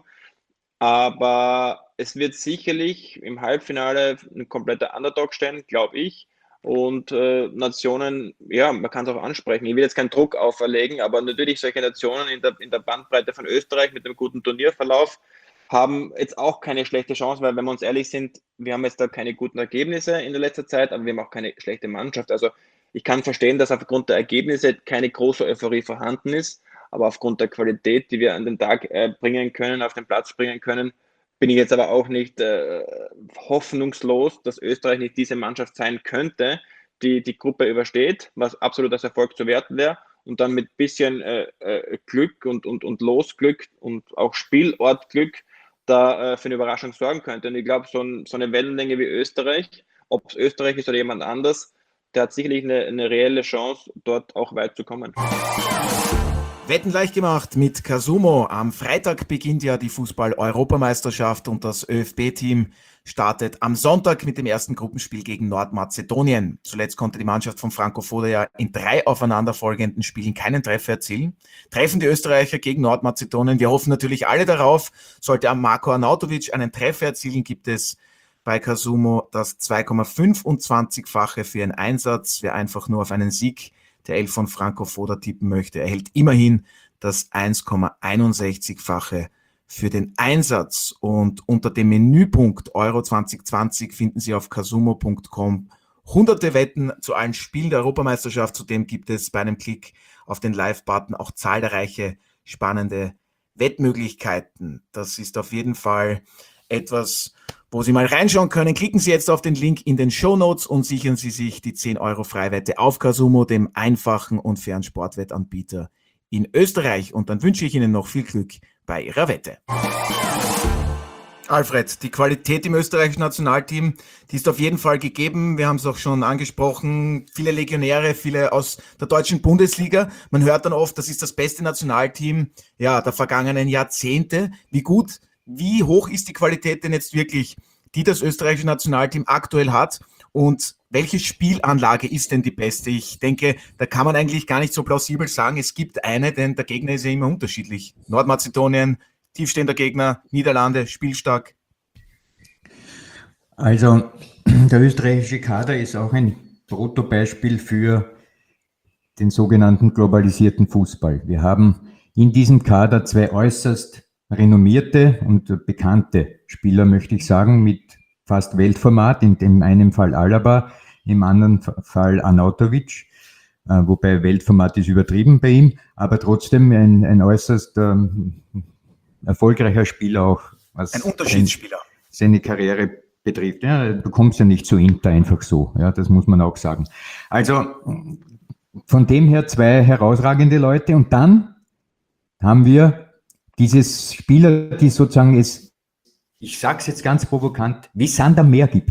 Aber es wird sicherlich im Halbfinale ein kompletter Underdog stehen, glaube ich. Und äh, Nationen, ja, man kann es auch ansprechen. Ich will jetzt keinen Druck auferlegen, aber natürlich solche Nationen in der, in der Bandbreite von Österreich mit einem guten Turnierverlauf haben jetzt auch keine schlechte Chance, weil wenn wir uns ehrlich sind, wir haben jetzt da keine guten Ergebnisse in der letzten Zeit, aber wir haben auch keine schlechte Mannschaft. Also ich kann verstehen, dass aufgrund der Ergebnisse keine große Euphorie vorhanden ist. Aber aufgrund der Qualität, die wir an den Tag äh, bringen können, auf den Platz bringen können, bin ich jetzt aber auch nicht äh, hoffnungslos, dass Österreich nicht diese Mannschaft sein könnte, die die Gruppe übersteht, was absolut als Erfolg zu werten wäre und dann mit bisschen äh, äh, Glück und, und, und Losglück und auch Spielortglück da äh, für eine Überraschung sorgen könnte. Und ich glaube, so, ein, so eine Wellenlänge wie Österreich, ob es Österreich ist oder jemand anders, der hat sicherlich eine, eine reelle Chance, dort auch weit zu kommen. Wetten leicht gemacht mit Casumo. Am Freitag beginnt ja die Fußball-Europameisterschaft und das ÖFB-Team startet am Sonntag mit dem ersten Gruppenspiel gegen Nordmazedonien. Zuletzt konnte die Mannschaft von Franco Foda ja in drei aufeinanderfolgenden Spielen keinen Treffer erzielen. Treffen die Österreicher gegen Nordmazedonien. Wir hoffen natürlich alle darauf. Sollte Marko Arnautovic einen Treffer erzielen, gibt es bei Casumo das zwei Komma fünfundzwanzig-fache für einen Einsatz. Wer einfach nur auf einen Sieg der Elf von Franco Foda tippen möchte, erhält immerhin das eins Komma einundsechzig-fache für den Einsatz. Und unter dem Menüpunkt Euro zwanzig zwanzig finden Sie auf casumo punkt com hunderte Wetten zu allen Spielen der Europameisterschaft. Zudem gibt es bei einem Klick auf den Live-Button auch zahlreiche spannende Wettmöglichkeiten. Das ist auf jeden Fall etwas, wo Sie mal reinschauen können. Klicken Sie jetzt auf den Link in den Shownotes und sichern Sie sich die zehn Euro Freiwette auf Casumo, dem einfachen und fairen Sportwettanbieter in Österreich. Und dann wünsche ich Ihnen noch viel Glück bei Ihrer Wette. Alfred, die Qualität im österreichischen Nationalteam, die ist auf jeden Fall gegeben. Wir haben es auch schon angesprochen. Viele Legionäre, viele aus der deutschen Bundesliga. Man hört dann oft, das ist das beste Nationalteam ja, der vergangenen Jahrzehnte. Wie gut, wie hoch ist die Qualität denn jetzt wirklich, die das österreichische Nationalteam aktuell hat? Und welche Spielanlage ist denn die beste? Ich denke, da kann man eigentlich gar nicht so plausibel sagen, es gibt eine, denn der Gegner ist ja immer unterschiedlich. Nordmazedonien, tiefstehender Gegner, Niederlande, spielstark. Also der österreichische Kader ist auch ein Protobeispiel für den sogenannten globalisierten Fußball. Wir haben in diesem Kader zwei äußerst renommierte und bekannte Spieler, möchte ich sagen, mit fast Weltformat, in dem einen Fall Alaba, im anderen Fall Arnautovic, äh, wobei Weltformat ist übertrieben bei ihm, aber trotzdem ein, ein äußerst ähm, erfolgreicher Spieler auch, was ein Unterschiedsspieler. Seine Karriere betrifft. Ja, du kommst ja nicht zu Inter einfach so, ja, das muss man auch sagen. Also von dem her zwei herausragende Leute und dann haben wir dieses Spieler, die sozusagen es, ich sage es jetzt ganz provokant, wie Sand am Meer gibt.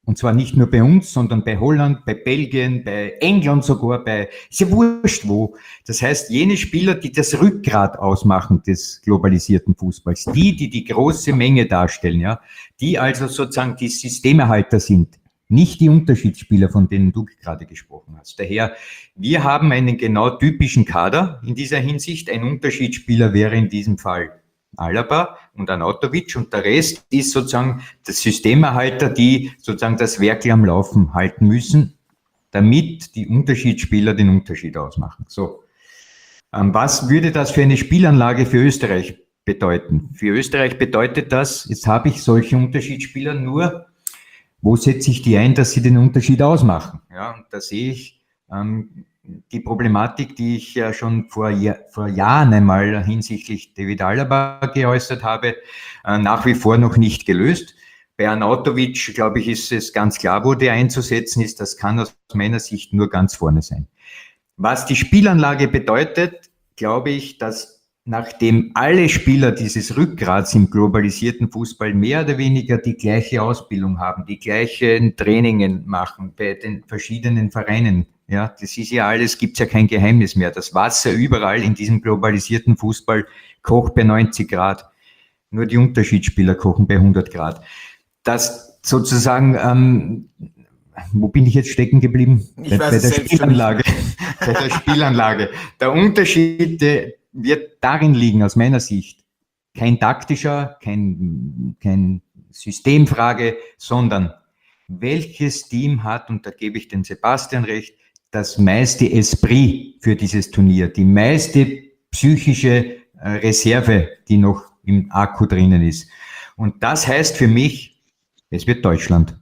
Und zwar nicht nur bei uns, sondern bei Holland, bei Belgien, bei England sogar, bei, ist ja wurscht wo. Das heißt, jene Spieler, die das Rückgrat ausmachen des globalisierten Fußballs, die, die die große Menge darstellen, ja, die also sozusagen die Systemerhalter sind, nicht die Unterschiedsspieler, von denen du gerade gesprochen hast. Daher, wir haben einen genau typischen Kader in dieser Hinsicht. Ein Unterschiedsspieler wäre in diesem Fall Alaba und Arnautovic und der Rest ist sozusagen das Systemerhalter, die sozusagen das Werkel am Laufen halten müssen, damit die Unterschiedsspieler den Unterschied ausmachen. So, ähm, was würde das für eine Spielanlage für Österreich bedeuten? Für Österreich bedeutet das, jetzt habe ich solche Unterschiedsspieler, nur wo setze ich die ein, dass sie den Unterschied ausmachen? Ja, und da sehe ich ähm, die Problematik, die ich ja schon vor, vor Jahren einmal hinsichtlich David Alaba geäußert habe, äh, nach wie vor noch nicht gelöst. Bei Arnautovic, glaube ich, ist es ganz klar, wo der einzusetzen ist. Das kann aus meiner Sicht nur ganz vorne sein. Was die Spielanlage bedeutet, glaube ich, dass nachdem alle Spieler dieses Rückgrats im globalisierten Fußball mehr oder weniger die gleiche Ausbildung haben, die gleichen Trainingen machen bei den verschiedenen Vereinen, ja, das ist ja alles, gibt's ja kein Geheimnis mehr. Das Wasser überall in diesem globalisierten Fußball kocht bei neunzig Grad. Nur die Unterschiedsspieler kochen bei hundert Grad. Das sozusagen, ähm, wo bin ich jetzt stecken geblieben? Ich bei, weiß bei es der selbst Spielanlage. Bei der Spielanlage. Der Unterschied wird darin liegen, aus meiner Sicht, kein taktischer, kein, kein Systemfrage, sondern welches Team hat, und da gebe ich den Sebastian recht, das meiste Esprit für dieses Turnier, die meiste psychische äh, Reserve, die noch im Akku drinnen ist. Und das heißt für mich, es wird Deutschland.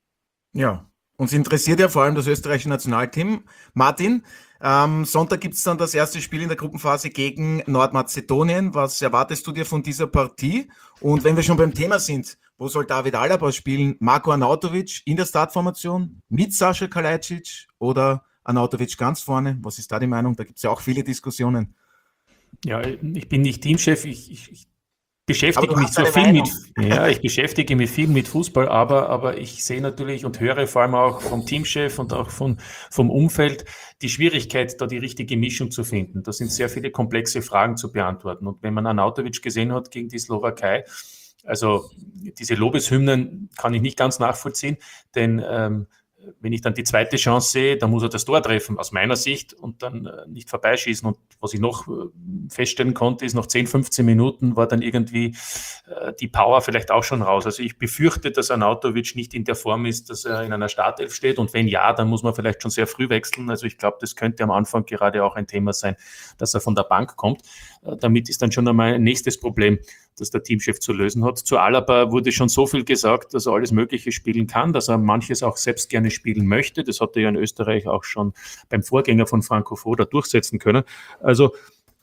Ja, uns interessiert ja vor allem das österreichische Nationalteam. Martin, ähm, Sonntag gibt es dann das erste Spiel in der Gruppenphase gegen Nordmazedonien. Was erwartest du dir von dieser Partie? Und wenn wir schon beim Thema sind, wo soll David Alaba spielen? Marko Arnautovic in der Startformation mit Sascha Kalajdzic oder Arnautovic ganz vorne? Was ist da die Meinung? Da gibt es ja auch viele Diskussionen. Ja, ich bin nicht Teamchef, ich, ich, ich beschäftige mich zwar eine viel Meinung. mit, ja, ich beschäftige mich viel mit Fußball, aber, aber ich sehe natürlich und höre vor allem auch vom Teamchef und auch von, vom Umfeld die Schwierigkeit, da die richtige Mischung zu finden. Da sind sehr viele komplexe Fragen zu beantworten. Und wenn man Arnautovic gesehen hat gegen die Slowakei, also diese Lobeshymnen kann ich nicht ganz nachvollziehen, denn ähm, wenn ich dann die zweite Chance sehe, dann muss er das Tor treffen, aus meiner Sicht, und dann äh, nicht vorbeischießen. Und was ich noch äh, feststellen konnte, ist, nach zehn, fünfzehn Minuten war dann irgendwie äh, die Power vielleicht auch schon raus. Also ich befürchte, dass Arnautovic nicht in der Form ist, dass er in einer Startelf steht. Und wenn ja, dann muss man vielleicht schon sehr früh wechseln. Also ich glaube, das könnte am Anfang gerade auch ein Thema sein, dass er von der Bank kommt. Äh, damit ist dann schon einmal ein nächstes Problem, das der Teamchef zu lösen hat. Zu Alaba wurde schon so viel gesagt, dass er alles Mögliche spielen kann, dass er manches auch selbst gerne spielen möchte. Das hat er ja in Österreich auch schon beim Vorgänger von Franco Foda durchsetzen können. Also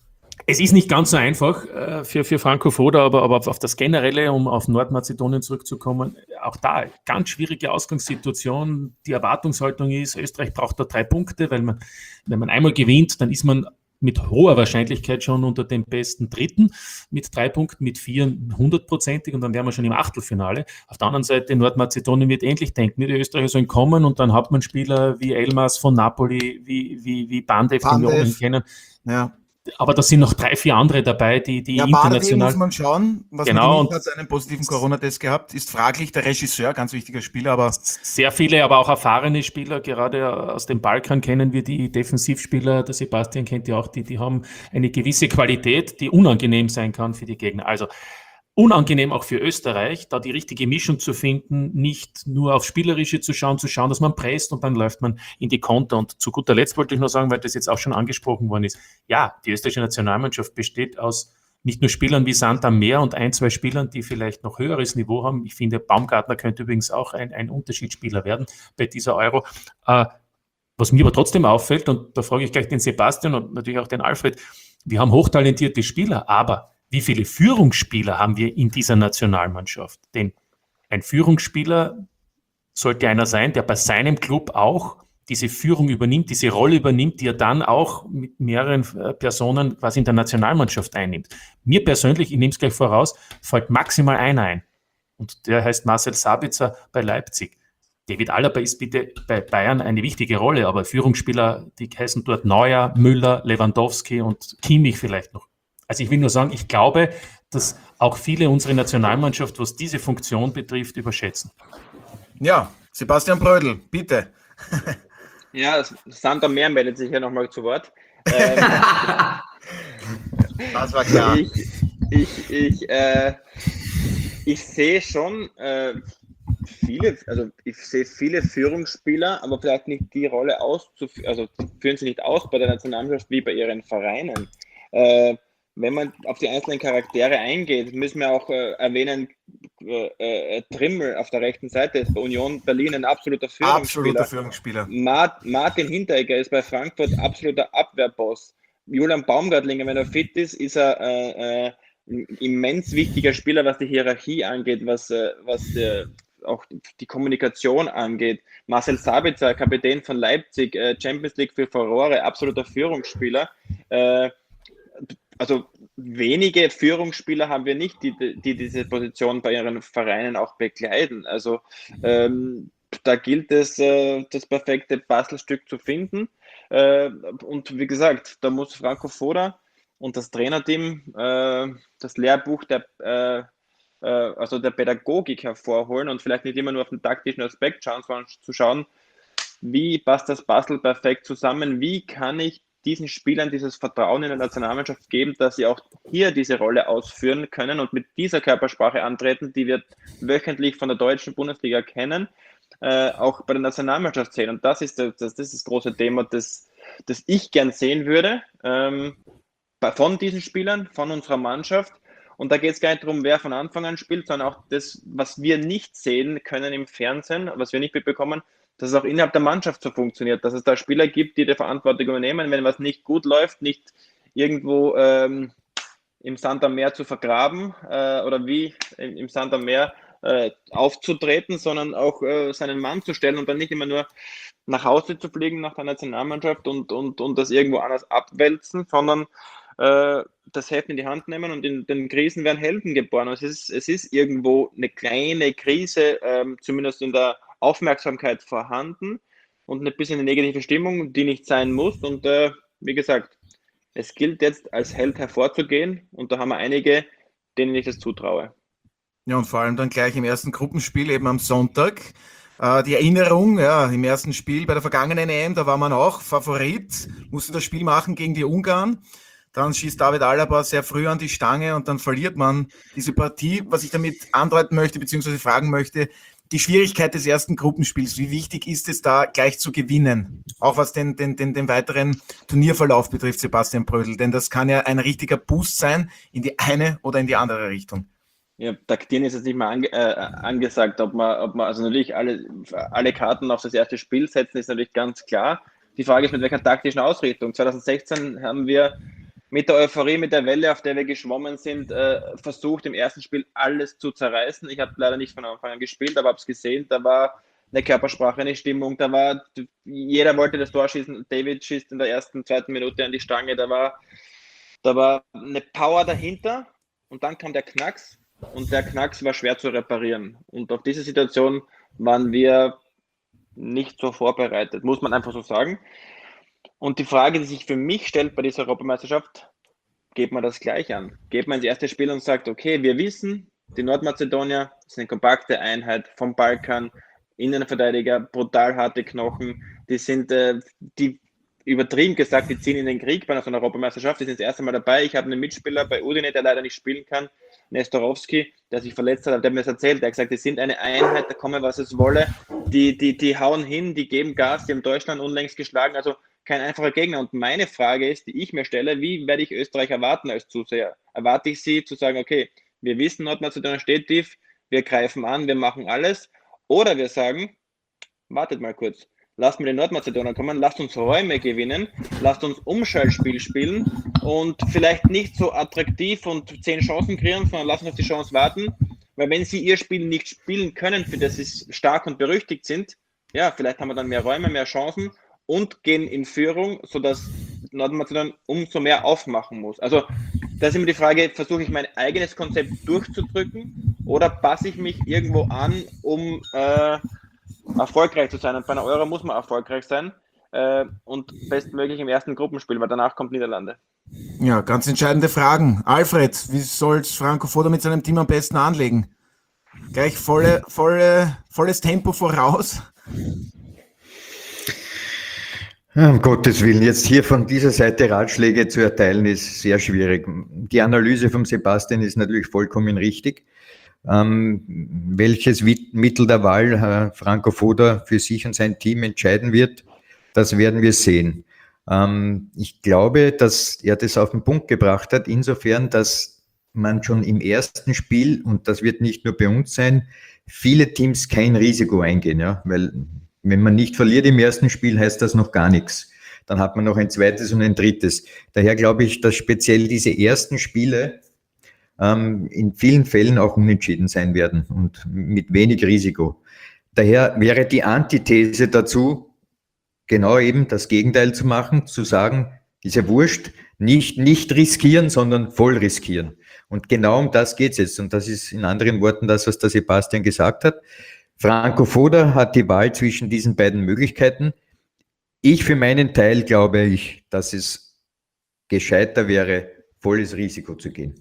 es ist nicht ganz so einfach äh, für, für Franco Foda, aber, aber auf das Generelle, um auf Nordmazedonien zurückzukommen, auch da ganz schwierige Ausgangssituation. Die Erwartungshaltung ist, Österreich braucht da drei Punkte, weil man, wenn man einmal gewinnt, dann ist man mit hoher Wahrscheinlichkeit schon unter den besten Dritten, mit drei Punkten, mit vier hundertprozentig, und dann wären wir schon im Achtelfinale. Auf der anderen Seite, Nordmazedonien wird ähnlich denken, die Österreicher sollen kommen, und dann hat man Spieler wie Elmas von Napoli, wie, wie, wie Bandev, den wir ohnehin kennen. Ja. Aber da sind noch drei, vier andere dabei, die, die Ja, international... muss man schauen. Was genau, mit dem hat einen positiven Corona-Test gehabt. Ist fraglich, der Regisseur, ganz wichtiger Spieler, aber... Sehr viele, aber auch erfahrene Spieler, gerade aus dem Balkan kennen wir die Defensivspieler, der Sebastian kennt ja auch, die, die haben eine gewisse Qualität, die unangenehm sein kann für die Gegner. Also unangenehm auch für Österreich, da die richtige Mischung zu finden, nicht nur aufs Spielerische zu schauen, zu schauen, dass man presst, und dann läuft man in die Konter. Und zu guter Letzt wollte ich nur sagen, weil das jetzt auch schon angesprochen worden ist, ja, die österreichische Nationalmannschaft besteht aus nicht nur Spielern wie Sand am Meer und ein, zwei Spielern, die vielleicht noch höheres Niveau haben. Ich finde, Baumgartner könnte übrigens auch ein, ein Unterschiedsspieler werden bei dieser Euro. Äh, was mir aber trotzdem auffällt, und da frage ich gleich den Sebastian und natürlich auch den Alfred, wir haben hochtalentierte Spieler, aber wie viele Führungsspieler haben wir in dieser Nationalmannschaft? Denn ein Führungsspieler sollte einer sein, der bei seinem Club auch diese Führung übernimmt, diese Rolle übernimmt, die er dann auch mit mehreren Personen quasi in der Nationalmannschaft einnimmt. Mir persönlich, ich nehme es gleich voraus, fällt maximal einer ein. Und der heißt Marcel Sabitzer bei Leipzig. David Alaba ist bitte bei Bayern eine wichtige Rolle, aber Führungsspieler, die heißen dort Neuer, Müller, Lewandowski und Kimmich vielleicht noch. Also ich will nur sagen, ich glaube, dass auch viele unsere Nationalmannschaft, was diese Funktion betrifft, überschätzen. Ja, Sebastian Brödel, bitte. Ja, Sander Mehr meldet sich hier nochmal zu Wort. Ähm, das war klar. Ich, ich, ich, äh, ich sehe schon äh, viele, also ich sehe viele Führungsspieler, aber vielleicht nicht die Rolle auszuführen, also führen sie nicht aus bei der Nationalmannschaft wie bei ihren Vereinen. Äh, wenn man auf die einzelnen Charaktere eingeht, müssen wir auch äh, erwähnen, äh, äh, Trimmel auf der rechten Seite ist bei Union Berlin ein absoluter Führungsspieler. Absoluter Führungsspieler. Mart, Martin Hinteregger ist bei Frankfurt absoluter Abwehrboss. Julian Baumgartlinger, wenn er fit ist, ist er äh, äh, ein immens wichtiger Spieler, was die Hierarchie angeht, was, äh, was äh, auch die Kommunikation angeht. Marcel Sabitzer, Kapitän von Leipzig, äh, Champions League für Furore, absoluter Führungsspieler. Äh, Also wenige Führungsspieler haben wir nicht, die, die diese Position bei ihren Vereinen auch bekleiden. Also ähm, da gilt es, äh, das perfekte Bastelstück zu finden. Äh, und wie gesagt, da muss Franco Foda und das Trainerteam äh, das Lehrbuch der, äh, äh, also der Pädagogik hervorholen und vielleicht nicht immer nur auf den taktischen Aspekt schauen, sondern zu schauen, wie passt das Bastel perfekt zusammen, wie kann ich diesen Spielern dieses Vertrauen in der Nationalmannschaft geben, dass sie auch hier diese Rolle ausführen können und mit dieser Körpersprache antreten, die wir wöchentlich von der deutschen Bundesliga kennen, äh, auch bei der Nationalmannschaft sehen. Und das ist das, das, ist das große Thema, das, das ich gern sehen würde, ähm, von diesen Spielern, von unserer Mannschaft. Und da geht es gar nicht darum, wer von Anfang an spielt, sondern auch das, was wir nicht sehen können im Fernsehen, was wir nicht mitbekommen, dass es auch innerhalb der Mannschaft so funktioniert, dass es da Spieler gibt, die die Verantwortung übernehmen, wenn was nicht gut läuft, nicht irgendwo ähm, im Sand am Meer zu vergraben äh, oder wie im, im Sand am Meer äh, aufzutreten, sondern auch äh, seinen Mann zu stellen und dann nicht immer nur nach Hause zu fliegen nach der Nationalmannschaft und, und, und das irgendwo anders abwälzen, sondern äh, das Heft in die Hand nehmen und in den Krisen werden Helden geboren. Es ist, es ist irgendwo eine kleine Krise, ähm, zumindest in der Aufmerksamkeit vorhanden und ein bisschen eine negative Stimmung, die nicht sein muss. Und äh, wie gesagt, es gilt jetzt als Held hervorzugehen und da haben wir einige, denen ich das zutraue. Ja, und vor allem dann gleich im ersten Gruppenspiel, eben am Sonntag. Äh, die Erinnerung, ja, im ersten Spiel bei der vergangenen E M, da war man auch Favorit, musste das Spiel machen gegen die Ungarn. Dann schießt David Alaba sehr früh an die Stange und dann verliert man diese Partie. Was ich damit andeuten möchte, beziehungsweise fragen möchte, die Schwierigkeit des ersten Gruppenspiels, wie wichtig ist es da gleich zu gewinnen? Auch was den, den, den, den weiteren Turnierverlauf betrifft, Sebastian Brödel. Denn das kann ja ein richtiger Boost sein in die eine oder in die andere Richtung. Ja, taktieren ist jetzt nicht mal ange, äh, angesagt, ob man, ob man, also natürlich alle, alle Karten auf das erste Spiel setzen, ist natürlich ganz klar. Die Frage ist, mit welcher taktischen Ausrichtung. zwanzig sechzehn haben wir mit der Euphorie, mit der Welle, auf der wir geschwommen sind, äh, versucht im ersten Spiel alles zu zerreißen. Ich habe leider nicht von Anfang an gespielt, aber habe es gesehen. Da war eine Körpersprache, eine Stimmung. Da war, jeder wollte das Tor schießen. David schießt in der ersten, zweiten Minute an die Stange. Da war, da war eine Power dahinter und dann kam der Knacks und der Knacks war schwer zu reparieren. Und auf diese Situation waren wir nicht so vorbereitet, muss man einfach so sagen. Und die Frage, die sich für mich stellt bei dieser Europameisterschaft, geht man das gleich an? Geht man ins erste Spiel und sagt, okay, wir wissen, die Nordmazedonier sind eine kompakte Einheit vom Balkan, Innenverteidiger, brutal harte Knochen, die sind, äh, die übertrieben gesagt, die ziehen in den Krieg bei einer so einer Europameisterschaft, die sind das erste Mal dabei. Ich habe einen Mitspieler bei Udine, der leider nicht spielen kann, Nestorowski, der sich verletzt hat, der hat mir das erzählt, der hat gesagt, die sind eine Einheit, da komme was es wolle, die, die, die hauen hin, die geben Gas, die haben Deutschland unlängst geschlagen, also kein einfacher Gegner. Und meine Frage ist, die ich mir stelle, wie werde ich Österreich erwarten als Zuseher? Erwarte ich sie zu sagen, okay, wir wissen, Nordmazedonien steht tief, wir greifen an, wir machen alles, oder wir sagen, wartet mal kurz, lasst mir den Nordmazedonier kommen, lasst uns Räume gewinnen, lasst uns Umschaltspiel spielen und vielleicht nicht so attraktiv und zehn Chancen kreieren, sondern lasst uns auf die Chance warten, weil wenn sie ihr Spiel nicht spielen können, für das sie stark und berüchtigt sind, ja, vielleicht haben wir dann mehr Räume, mehr Chancen und gehen in Führung, sodass Nordmazedonien umso mehr aufmachen muss. Also da ist immer die Frage, versuche ich mein eigenes Konzept durchzudrücken oder passe ich mich irgendwo an, um, äh, erfolgreich zu sein. Und bei einer Euro muss man erfolgreich sein äh, und bestmöglich im ersten Gruppenspiel, weil danach kommt Niederlande. Ja, ganz entscheidende Fragen. Alfred, wie soll Franco Foda mit seinem Team am besten anlegen? Gleich volle, volle, volles Tempo voraus? Um Gottes Willen, jetzt hier von dieser Seite Ratschläge zu erteilen, ist sehr schwierig. Die Analyse von Sebastian ist natürlich vollkommen richtig. Ähm, welches Mittel der Wahl äh, Franco Foda für sich und sein Team entscheiden wird, das werden wir sehen. Ähm, ich glaube, dass er das auf den Punkt gebracht hat, insofern, dass man schon im ersten Spiel, und das wird nicht nur bei uns sein, viele Teams kein Risiko eingehen, ja, weil wenn man nicht verliert im ersten Spiel, heißt das noch gar nichts. Dann hat man noch ein zweites und ein drittes. Daher glaube ich, dass speziell diese ersten Spiele ähm, in vielen Fällen auch unentschieden sein werden und mit wenig Risiko. Daher wäre die Antithese dazu, genau eben das Gegenteil zu machen, zu sagen, ist ja wurscht, nicht, nicht riskieren, sondern voll riskieren. Und genau um das geht es jetzt. Und das ist in anderen Worten das, was der Sebastian gesagt hat. Franco Foda hat die Wahl zwischen diesen beiden Möglichkeiten. Ich für meinen Teil glaube ich, dass es gescheiter wäre, volles Risiko zu gehen.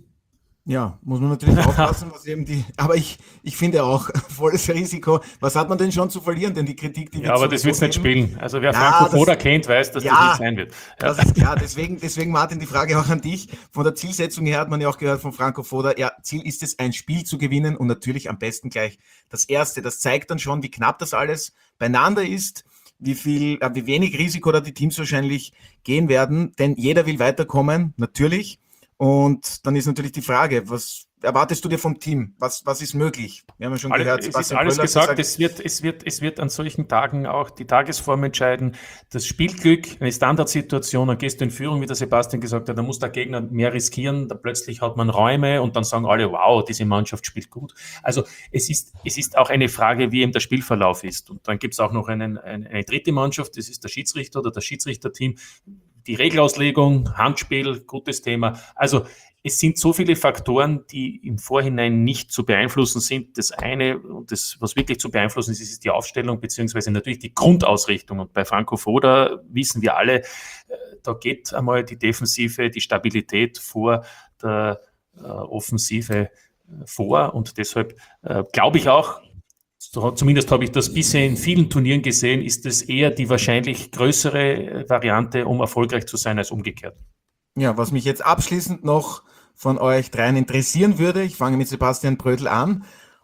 Ja, muss man natürlich aufpassen, was eben die, aber ich, ich finde auch, volles Risiko, was hat man denn schon zu verlieren, denn die Kritik, die Ja, aber das wird es nicht spielen. Also wer ja, Franco Foda das, kennt, weiß, dass ja, das nicht sein wird. Ja. Das ist klar, deswegen, deswegen Martin, die Frage auch an dich. Von der Zielsetzung her hat man ja auch gehört von Franco Foda, ja, Ziel ist es, ein Spiel zu gewinnen und natürlich am besten gleich das erste. Das zeigt dann schon, wie knapp das alles beieinander ist, wie viel, äh, wie wenig Risiko da die Teams wahrscheinlich gehen werden, denn jeder will weiterkommen, natürlich. Und dann ist natürlich die Frage, was erwartest du dir vom Team? Was, was ist möglich? Wir haben ja schon Alle, gehört, es ist alles gesagt, gesagt, es wird, es, wird, es wird an solchen Tagen auch die Tagesform entscheiden, das Spielglück, eine Standardsituation, dann gehst du in Führung, wie der Sebastian gesagt hat, da muss der Gegner mehr riskieren, da plötzlich hat man Räume und dann sagen alle, wow, diese Mannschaft spielt gut. Also es ist, es ist auch eine Frage, wie eben der Spielverlauf ist. Und dann gibt es auch noch einen, eine, eine dritte Mannschaft, das ist der Schiedsrichter oder das Schiedsrichterteam, die Regelauslegung, Handspiel, gutes Thema. Also es sind so viele Faktoren, die im Vorhinein nicht zu beeinflussen sind. Das eine, und das, was wirklich zu beeinflussen ist, ist die Aufstellung, beziehungsweise natürlich die Grundausrichtung. Und bei Franco Foda wissen wir alle, da geht einmal die Defensive, die Stabilität vor der äh, Offensive vor. Und deshalb äh, glaube ich auch, so, zumindest habe ich das bisher in vielen Turnieren gesehen, ist es eher die wahrscheinlich größere Variante, um erfolgreich zu sein, als umgekehrt. Ja, was mich jetzt abschließend noch von euch dreien interessieren würde, ich fange mit Sebastian Brödel an.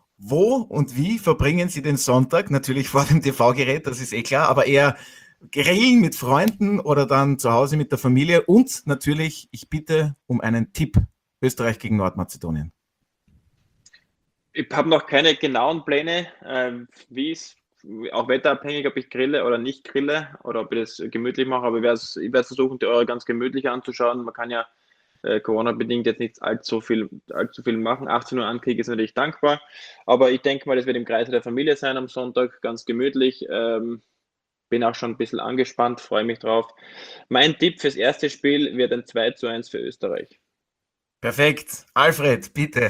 Wo und wie verbringen Sie den Sonntag? Natürlich vor dem T V-Gerät, das ist eh klar, aber eher grillen mit Freunden oder dann zu Hause mit der Familie? Und natürlich, ich bitte um einen Tipp. Österreich gegen Nordmazedonien. Ich habe noch keine genauen Pläne, äh, wie es, auch wetterabhängig, ob ich grille oder nicht grille oder ob ich das gemütlich mache, aber ich werde ich werde versuchen, die Euro ganz gemütlich anzuschauen. Man kann ja äh, Corona-bedingt jetzt nicht allzu viel, allzu viel machen. achtzehn Uhr Anklick ist natürlich dankbar, aber ich denke mal, das wird im Kreise der Familie sein am Sonntag, ganz gemütlich. Ähm, bin auch schon ein bisschen angespannt, freue mich drauf. Mein Tipp fürs erste Spiel wird ein zwei zu eins für Österreich. Perfekt. Alfred, bitte.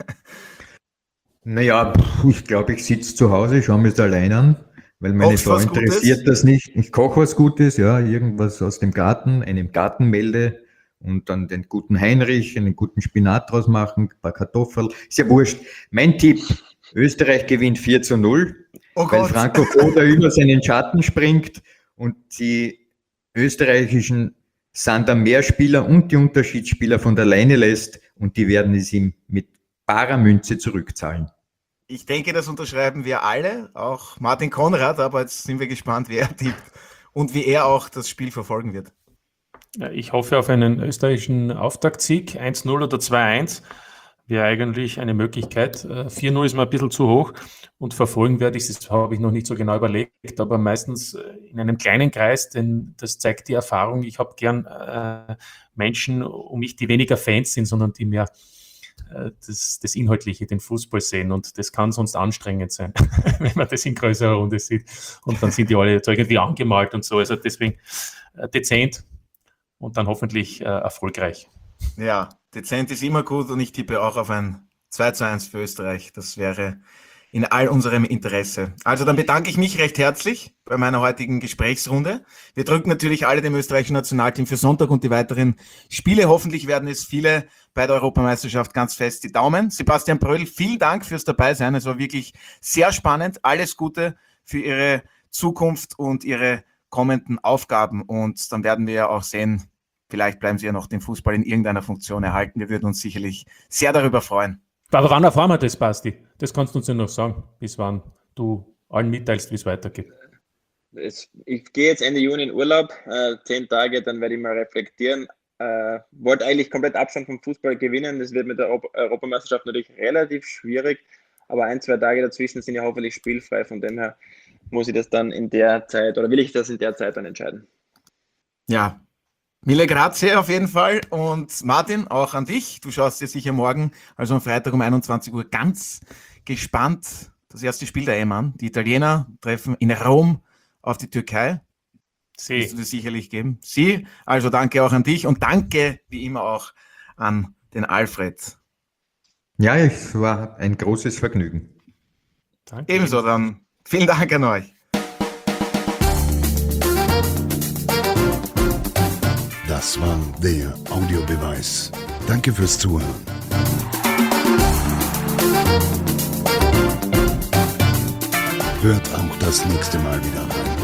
Naja, ich glaube, ich sitze zu Hause, schaue mir es allein an, weil meine Kochst Frau was interessiert Gutes? das nicht. Ich koche was Gutes, ja, irgendwas aus dem Garten, einem Gartenmelde und dann den guten Heinrich, einen guten Spinat draus machen, ein paar Kartoffeln. Ist ja wurscht. Mein Tipp, Österreich gewinnt vier zu null, Oh weil Gott. Franco Foda über seinen Schatten springt und die österreichischen Sandamer-Spieler und die Unterschiedsspieler von der Leine lässt und die werden es ihm mit barer Münze zurückzahlen. Ich denke, das unterschreiben wir alle, auch Martin Konrad, aber jetzt sind wir gespannt, wer er tippt und wie er auch das Spiel verfolgen wird. Ich hoffe auf einen österreichischen Auftaktsieg, eins null oder zwei eins. Wäre eigentlich eine Möglichkeit. vier null ist mir ein bisschen zu hoch und verfolgen werde ich, das habe ich noch nicht so genau überlegt, aber meistens in einem kleinen Kreis, denn das zeigt die Erfahrung. Ich habe gern äh, Menschen um mich, die weniger Fans sind, sondern die mehr äh, das, das Inhaltliche, den Fußball sehen und das kann sonst anstrengend sein, wenn man das in größerer Runde sieht und dann sind die alle jetzt irgendwie angemalt und so, also deswegen äh, dezent und dann hoffentlich äh, erfolgreich. Ja, dezent ist immer gut und ich tippe auch auf ein zwei zu eins für Österreich. Das wäre in all unserem Interesse. Also dann bedanke ich mich recht herzlich bei meiner heutigen Gesprächsrunde. Wir drücken natürlich alle dem österreichischen Nationalteam für Sonntag und die weiteren Spiele. Hoffentlich werden es viele bei der Europameisterschaft ganz fest die Daumen. Sebastian Brödl, vielen Dank fürs Dabeisein. Es war wirklich sehr spannend. Alles Gute für Ihre Zukunft und Ihre kommenden Aufgaben. Und dann werden wir ja auch sehen, vielleicht bleiben Sie ja noch den Fußball in irgendeiner Funktion erhalten. Wir würden uns sicherlich sehr darüber freuen. Aber wann erfahren wir das, Basti? Das kannst du uns ja noch sagen, bis wann du allen mitteilst, wie es weitergeht. Es, ich gehe jetzt Ende Juni in Urlaub, äh, zehn Tage, dann werde ich mal reflektieren. Äh, wollte eigentlich komplett Abstand vom Fußball gewinnen. Das wird mit der Europ- Europameisterschaft natürlich relativ schwierig, aber ein, zwei Tage dazwischen sind ja hoffentlich spielfrei. Von dem her muss ich das dann in der Zeit, oder will ich das in der Zeit dann entscheiden. Ja, mille grazie auf jeden Fall. Und Martin, auch an dich. Du schaust dir sicher morgen, also am Freitag um einundzwanzig Uhr, ganz gespannt das erste Spiel der E M an. Die Italiener treffen in Rom auf die Türkei. Sie. Wirst du das sicherlich geben. Sie, also danke auch an dich und danke wie immer auch an den Alfred. Ja, es war ein großes Vergnügen. Danke. Ebenso dann. Vielen Dank an euch. Das war der Audiobeweis. Danke fürs Zuhören. Hört auch das nächste Mal wieder rein.